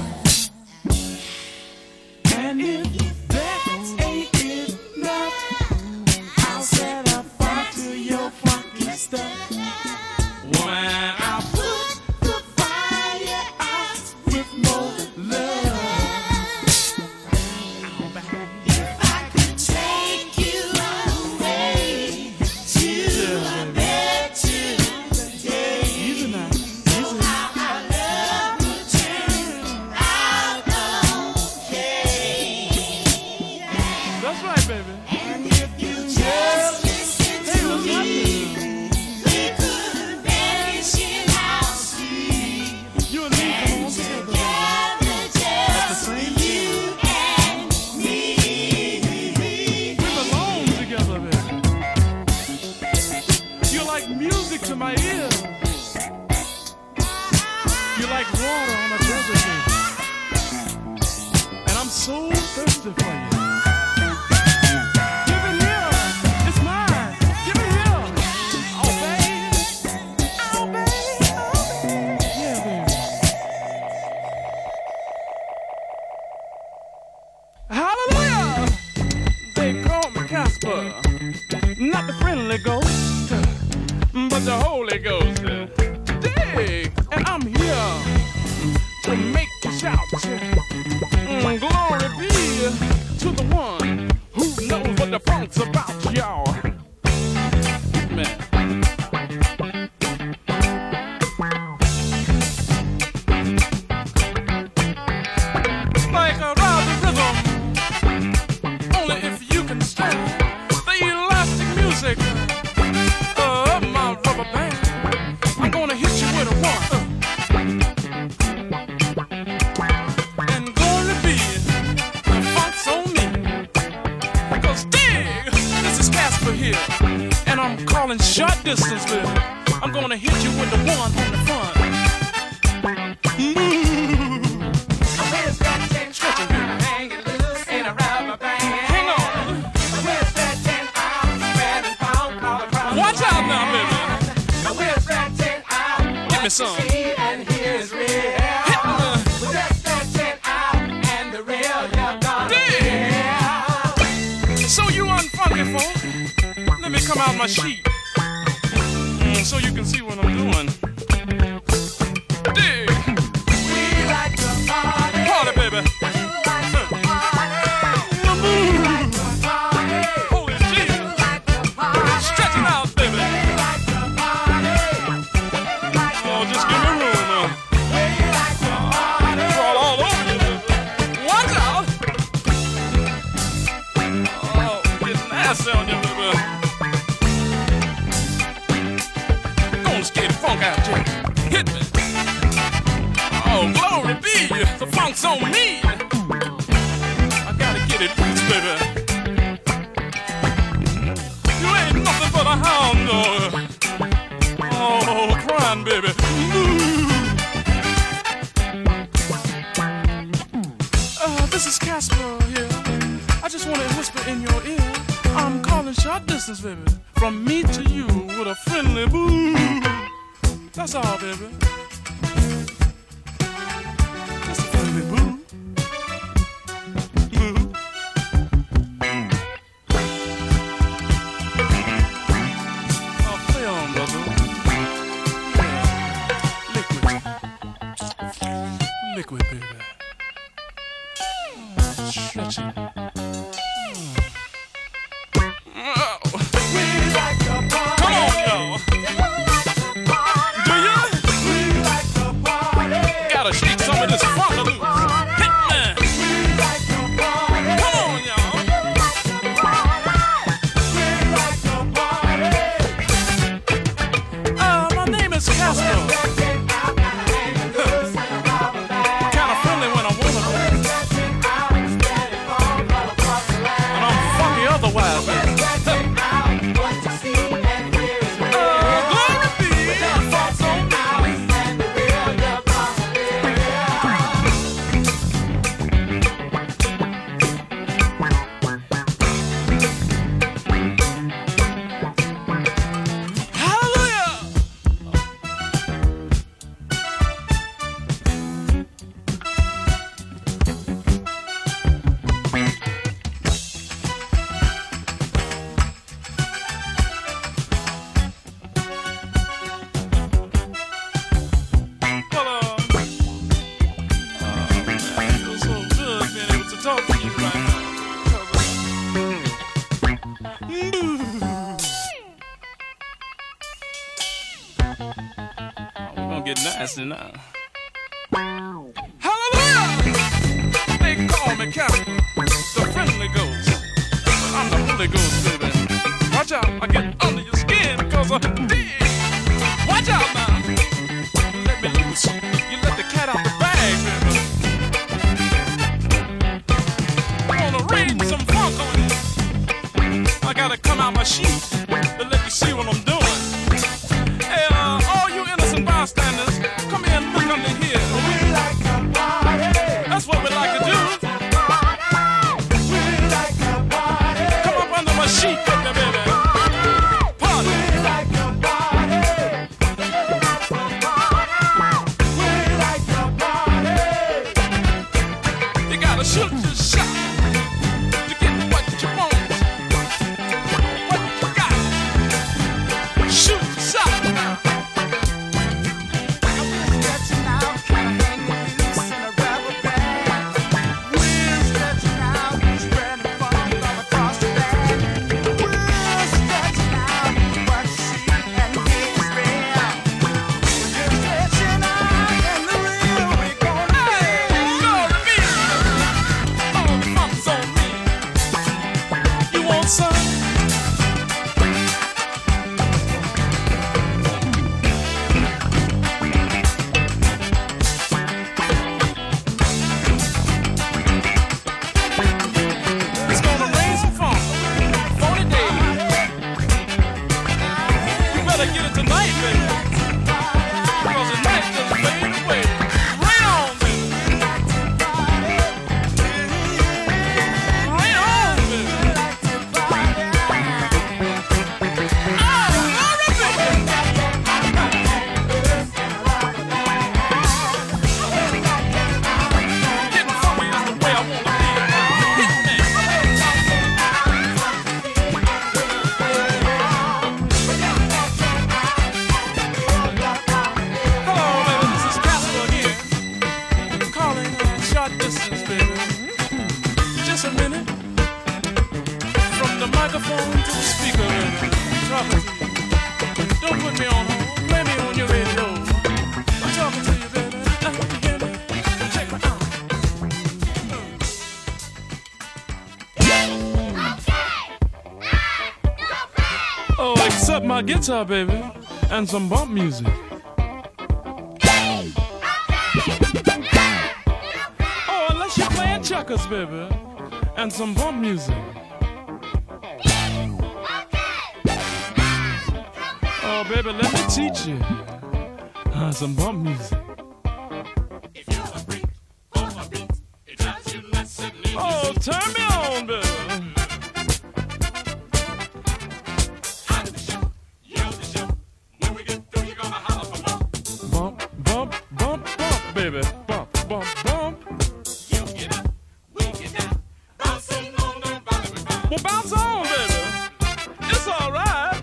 Speaker 4: And if that ain't enough, I'll set up onto your funky stuff. When I put the fire out with more love. If I could take you away to a better day, oh how our love would turn out okay. That's right, baby. And if you just listen to me, we could vanish in our sleep. You and me belong together. At the same time. You and me. We belong together, baby. You're like music to my ears. You're like water on a desert day. And I'm so thirsty for you. Give it here. It's mine. Give it here. Oh, baby. Oh, baby. Oh, baby. Yeah, baby. Hallelujah. They call me Casper. Not the friendly ghost, but the Holy Ghost. Dig. And I'm here to make you shout. Glory be to the one who knows what the funk's about, y'all. Man. Like a rousing rhythm, only if you can stand the elastic music of my rubber band. I'm gonna hit you with a one. And gonna be the funk's on me. Cause dig, this is Casper here. And I'm calling short distance, baby. I'm gonna hit you with the one on the front. Stretching, baby. Hanging loose in a rubber band. Hang on. Watch out now, baby. Give me some. And here's real. Hit me. We're just stretching out and the real you're gonna feel. So you unfunky folk, let me come out my sheet so you can see what I'm doing. Dig. We like to party. Party, baby. Holy Jesus. Stretching out, baby. Oh, just give me room. Crawl all over you. Watch out. Oh, get nasty on you, baby. Gonna skate the funk out, Jay. Hit me. Oh, glory be. The funk's on me. I gotta get it loose, baby. You ain't nothing but a hound dog. Oh, crying, baby. This is Casper here. I just want to whisper in your ear. I'm calling short distance, baby. From me to you with a friendly boo. That's all, baby. Just a friendly boo. Boo. Oh, play on, brother. Yeah. Liquid, baby. Stretching. Come on, y'all. Do you? We're gonna get nasty now. Hallelujah! They call me Captain, the friendly ghost. I'm the Holy Ghost, baby. Watch out, I get under your skin, cause I dig. Watch out now. Let me loose. You let the cat out the bag, baby. I'm gonna rain some funk on you. I gotta come out my sheet to let you see what I'm doing. Hey, all you innocent bystanders, come here and look under here. We like to party. That's what we like to do. We like to party. Come up under my sheet, baby. Party. We like to party. We like to party. You gotta shoot your shot to get what you want. What you got? Shoot your shot. My guitar, baby, and some bump music. Oh, unless you're playing checkers, baby, and some bump music. Oh, baby, let me teach you some bump music. Oh, turn me on, baby. Baby, bump, bump, bump. You get up, we get down, bouncing on the bottom. Well, bounce on, baby. It's all right.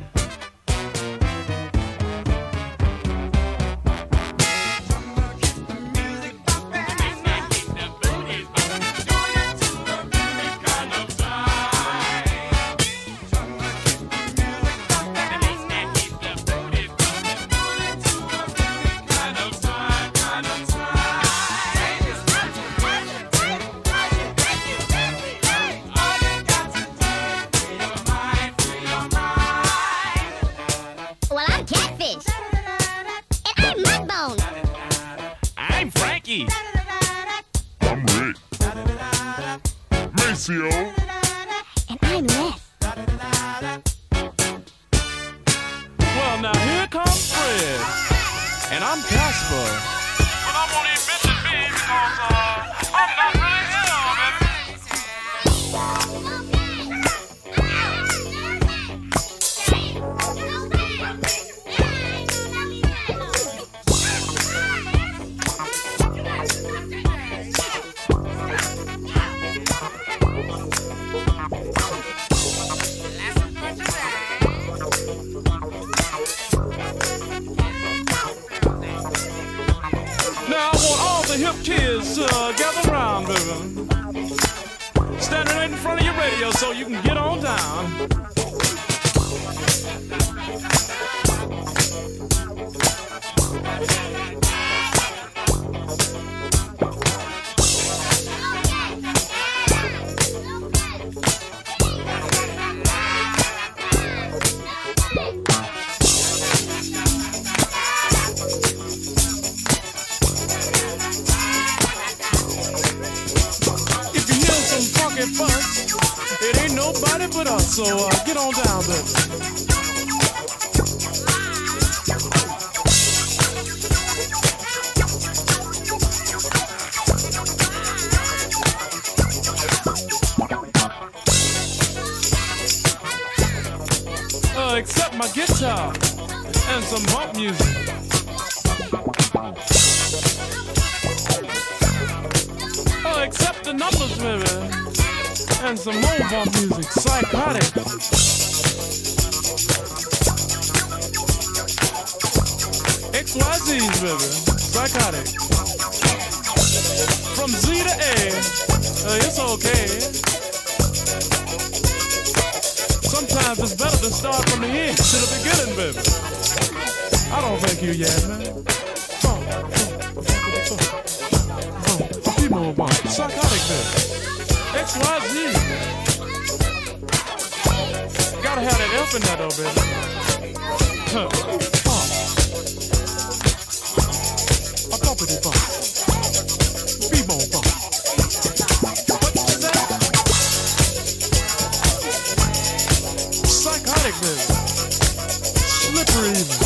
Speaker 4: I'm Rick. Maceo.
Speaker 9: And I'm Left.
Speaker 4: Well, now here comes Fred. And I'm Casper. But I won't even mention me because I'm not really here, baby. Hip kids, gather around, baby. Standing right in front of your radio so you can get on down. with us, so get on down, baby. Except my guitar and some bump music. Except the numbers, baby, and some more bump music. Psychotic. XYZ's, baby. Psychotic. From Z to A, it's okay. Sometimes it's better to start from the end to the beginning, baby. I don't think you yet, man. People want psychotic, baby. XYZ. Gotta have that F in that, though, baby. A puppety bump. People bump. Psychotic, baby. Slippery even.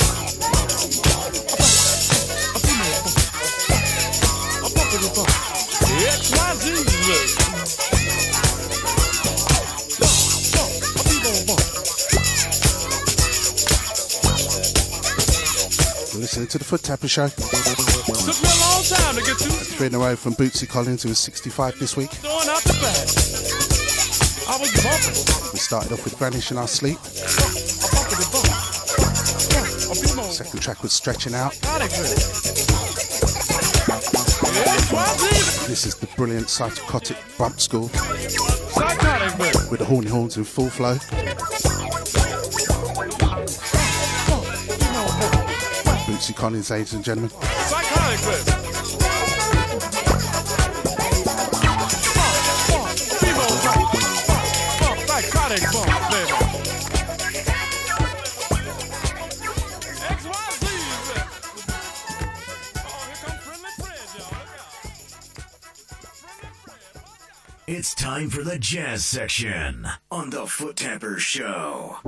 Speaker 4: A puppety bump. XYZ, baby.
Speaker 3: You're listening to the Foot Tapper Show.
Speaker 4: Took me a long time to get to.
Speaker 3: 3 in a row from Bootsy Collins, who was 65 this week.
Speaker 4: Throwing out the bag. I was bumping.
Speaker 3: We started off with Vanish in Our Sleep. Second track was Stretching Out. This is the brilliant Psychotic Bump School with the horny horns in full flow. Bootsy Collins, ladies and gentlemen.
Speaker 4: Psychotic bump, baby.
Speaker 1: It's time for the jazz section on the Foot Tapper Show.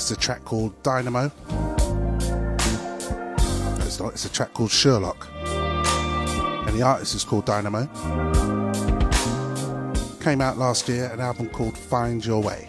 Speaker 3: This is a track called Dynamo. No, it's not. It's a track called Sherlock. And the artist is called Dynamo. Came out last year, an album called Find Your Way.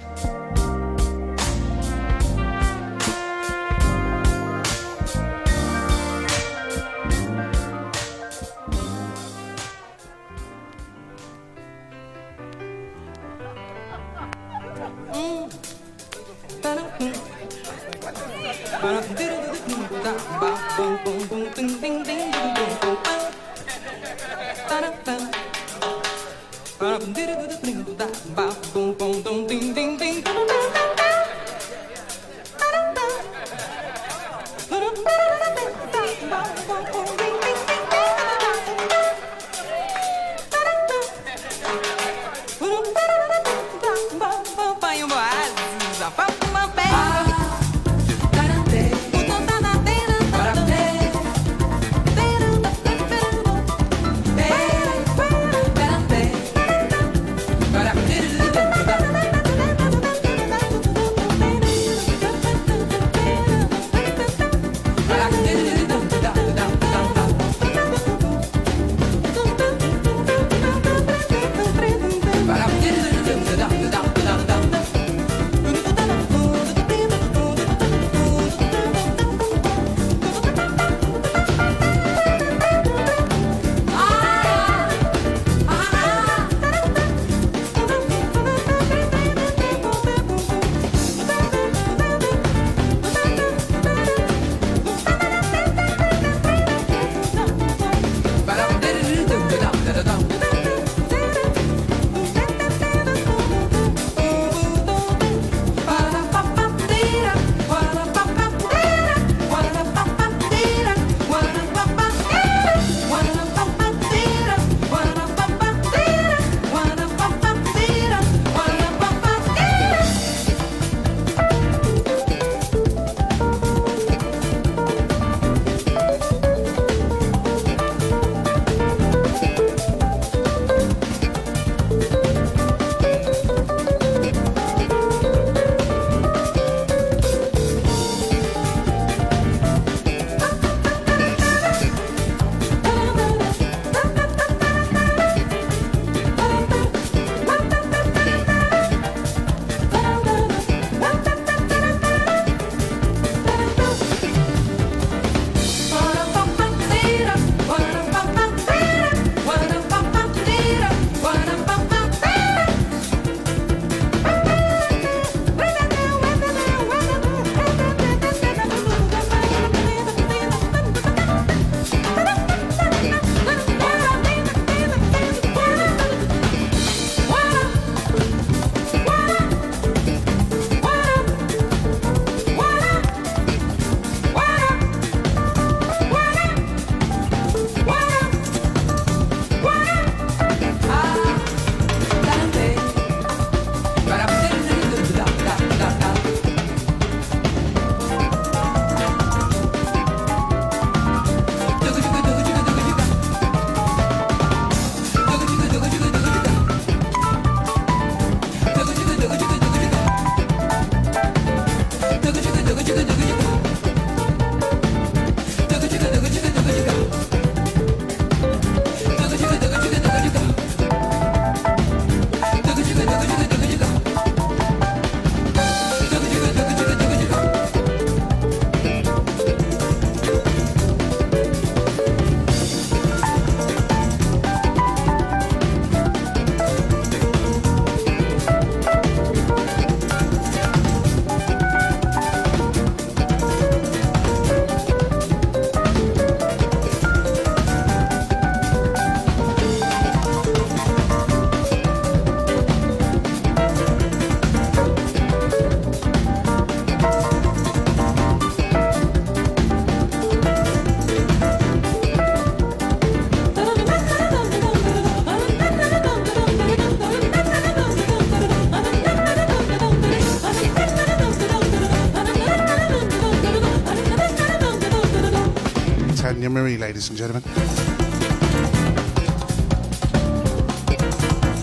Speaker 3: Tanya Marie, ladies and gentlemen.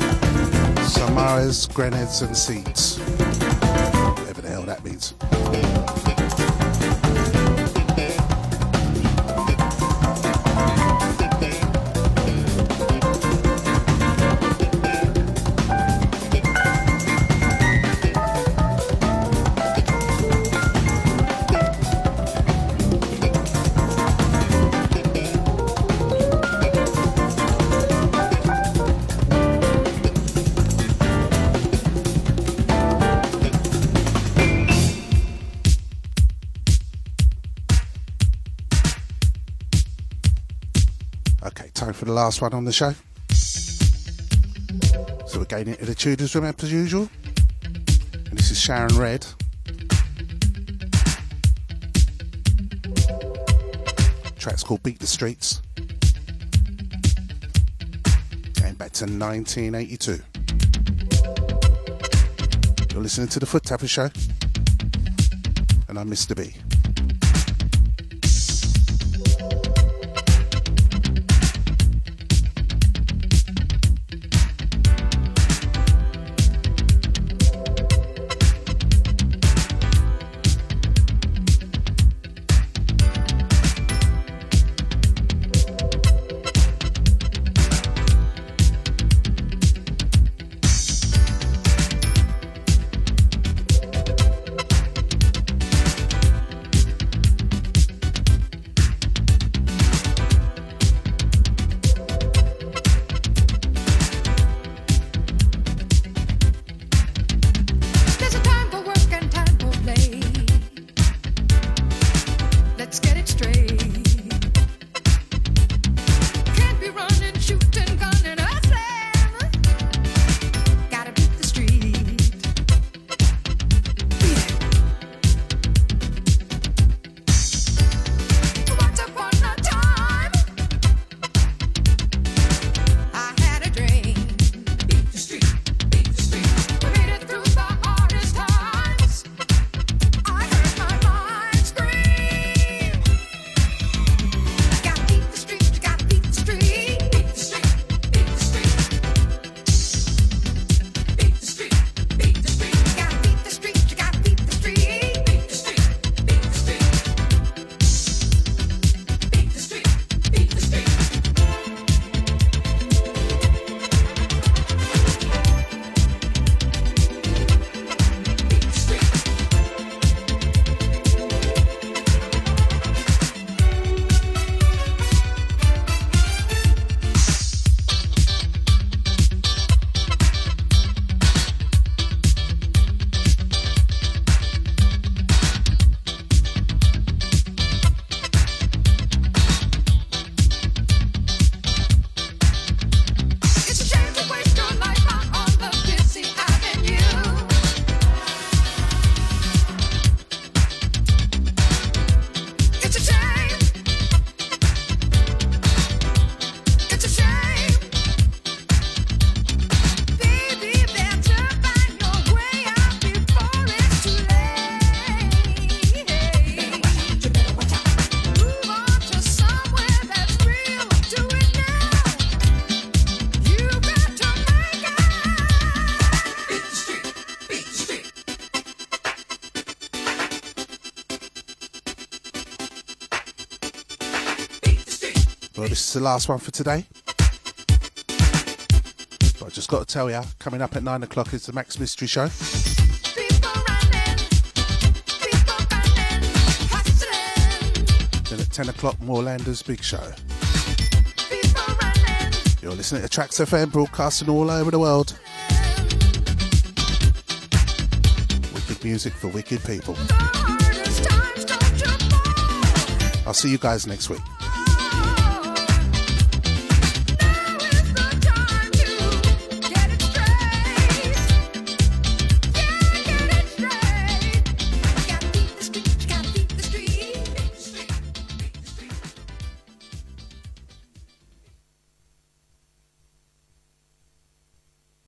Speaker 3: Samaras, Grenades and Seeds. Whatever the hell that means. Okay, time for the last one on the show. So we're getting into the Tudors room as usual. And this is Sharon Red. Track's called Beat the Streets. Going back to 1982. You're listening to the Foot Tapper Show. And I'm Mr. B. Well, this is the last one for today. But I just got to tell you, coming up at 9 o'clock is the Max Mystery Show. Then at 10 o'clock, Moorlander's Big Show. You're listening to Tracks FM, broadcasting all over the world. Wicked music for wicked people. I'll see you guys next week.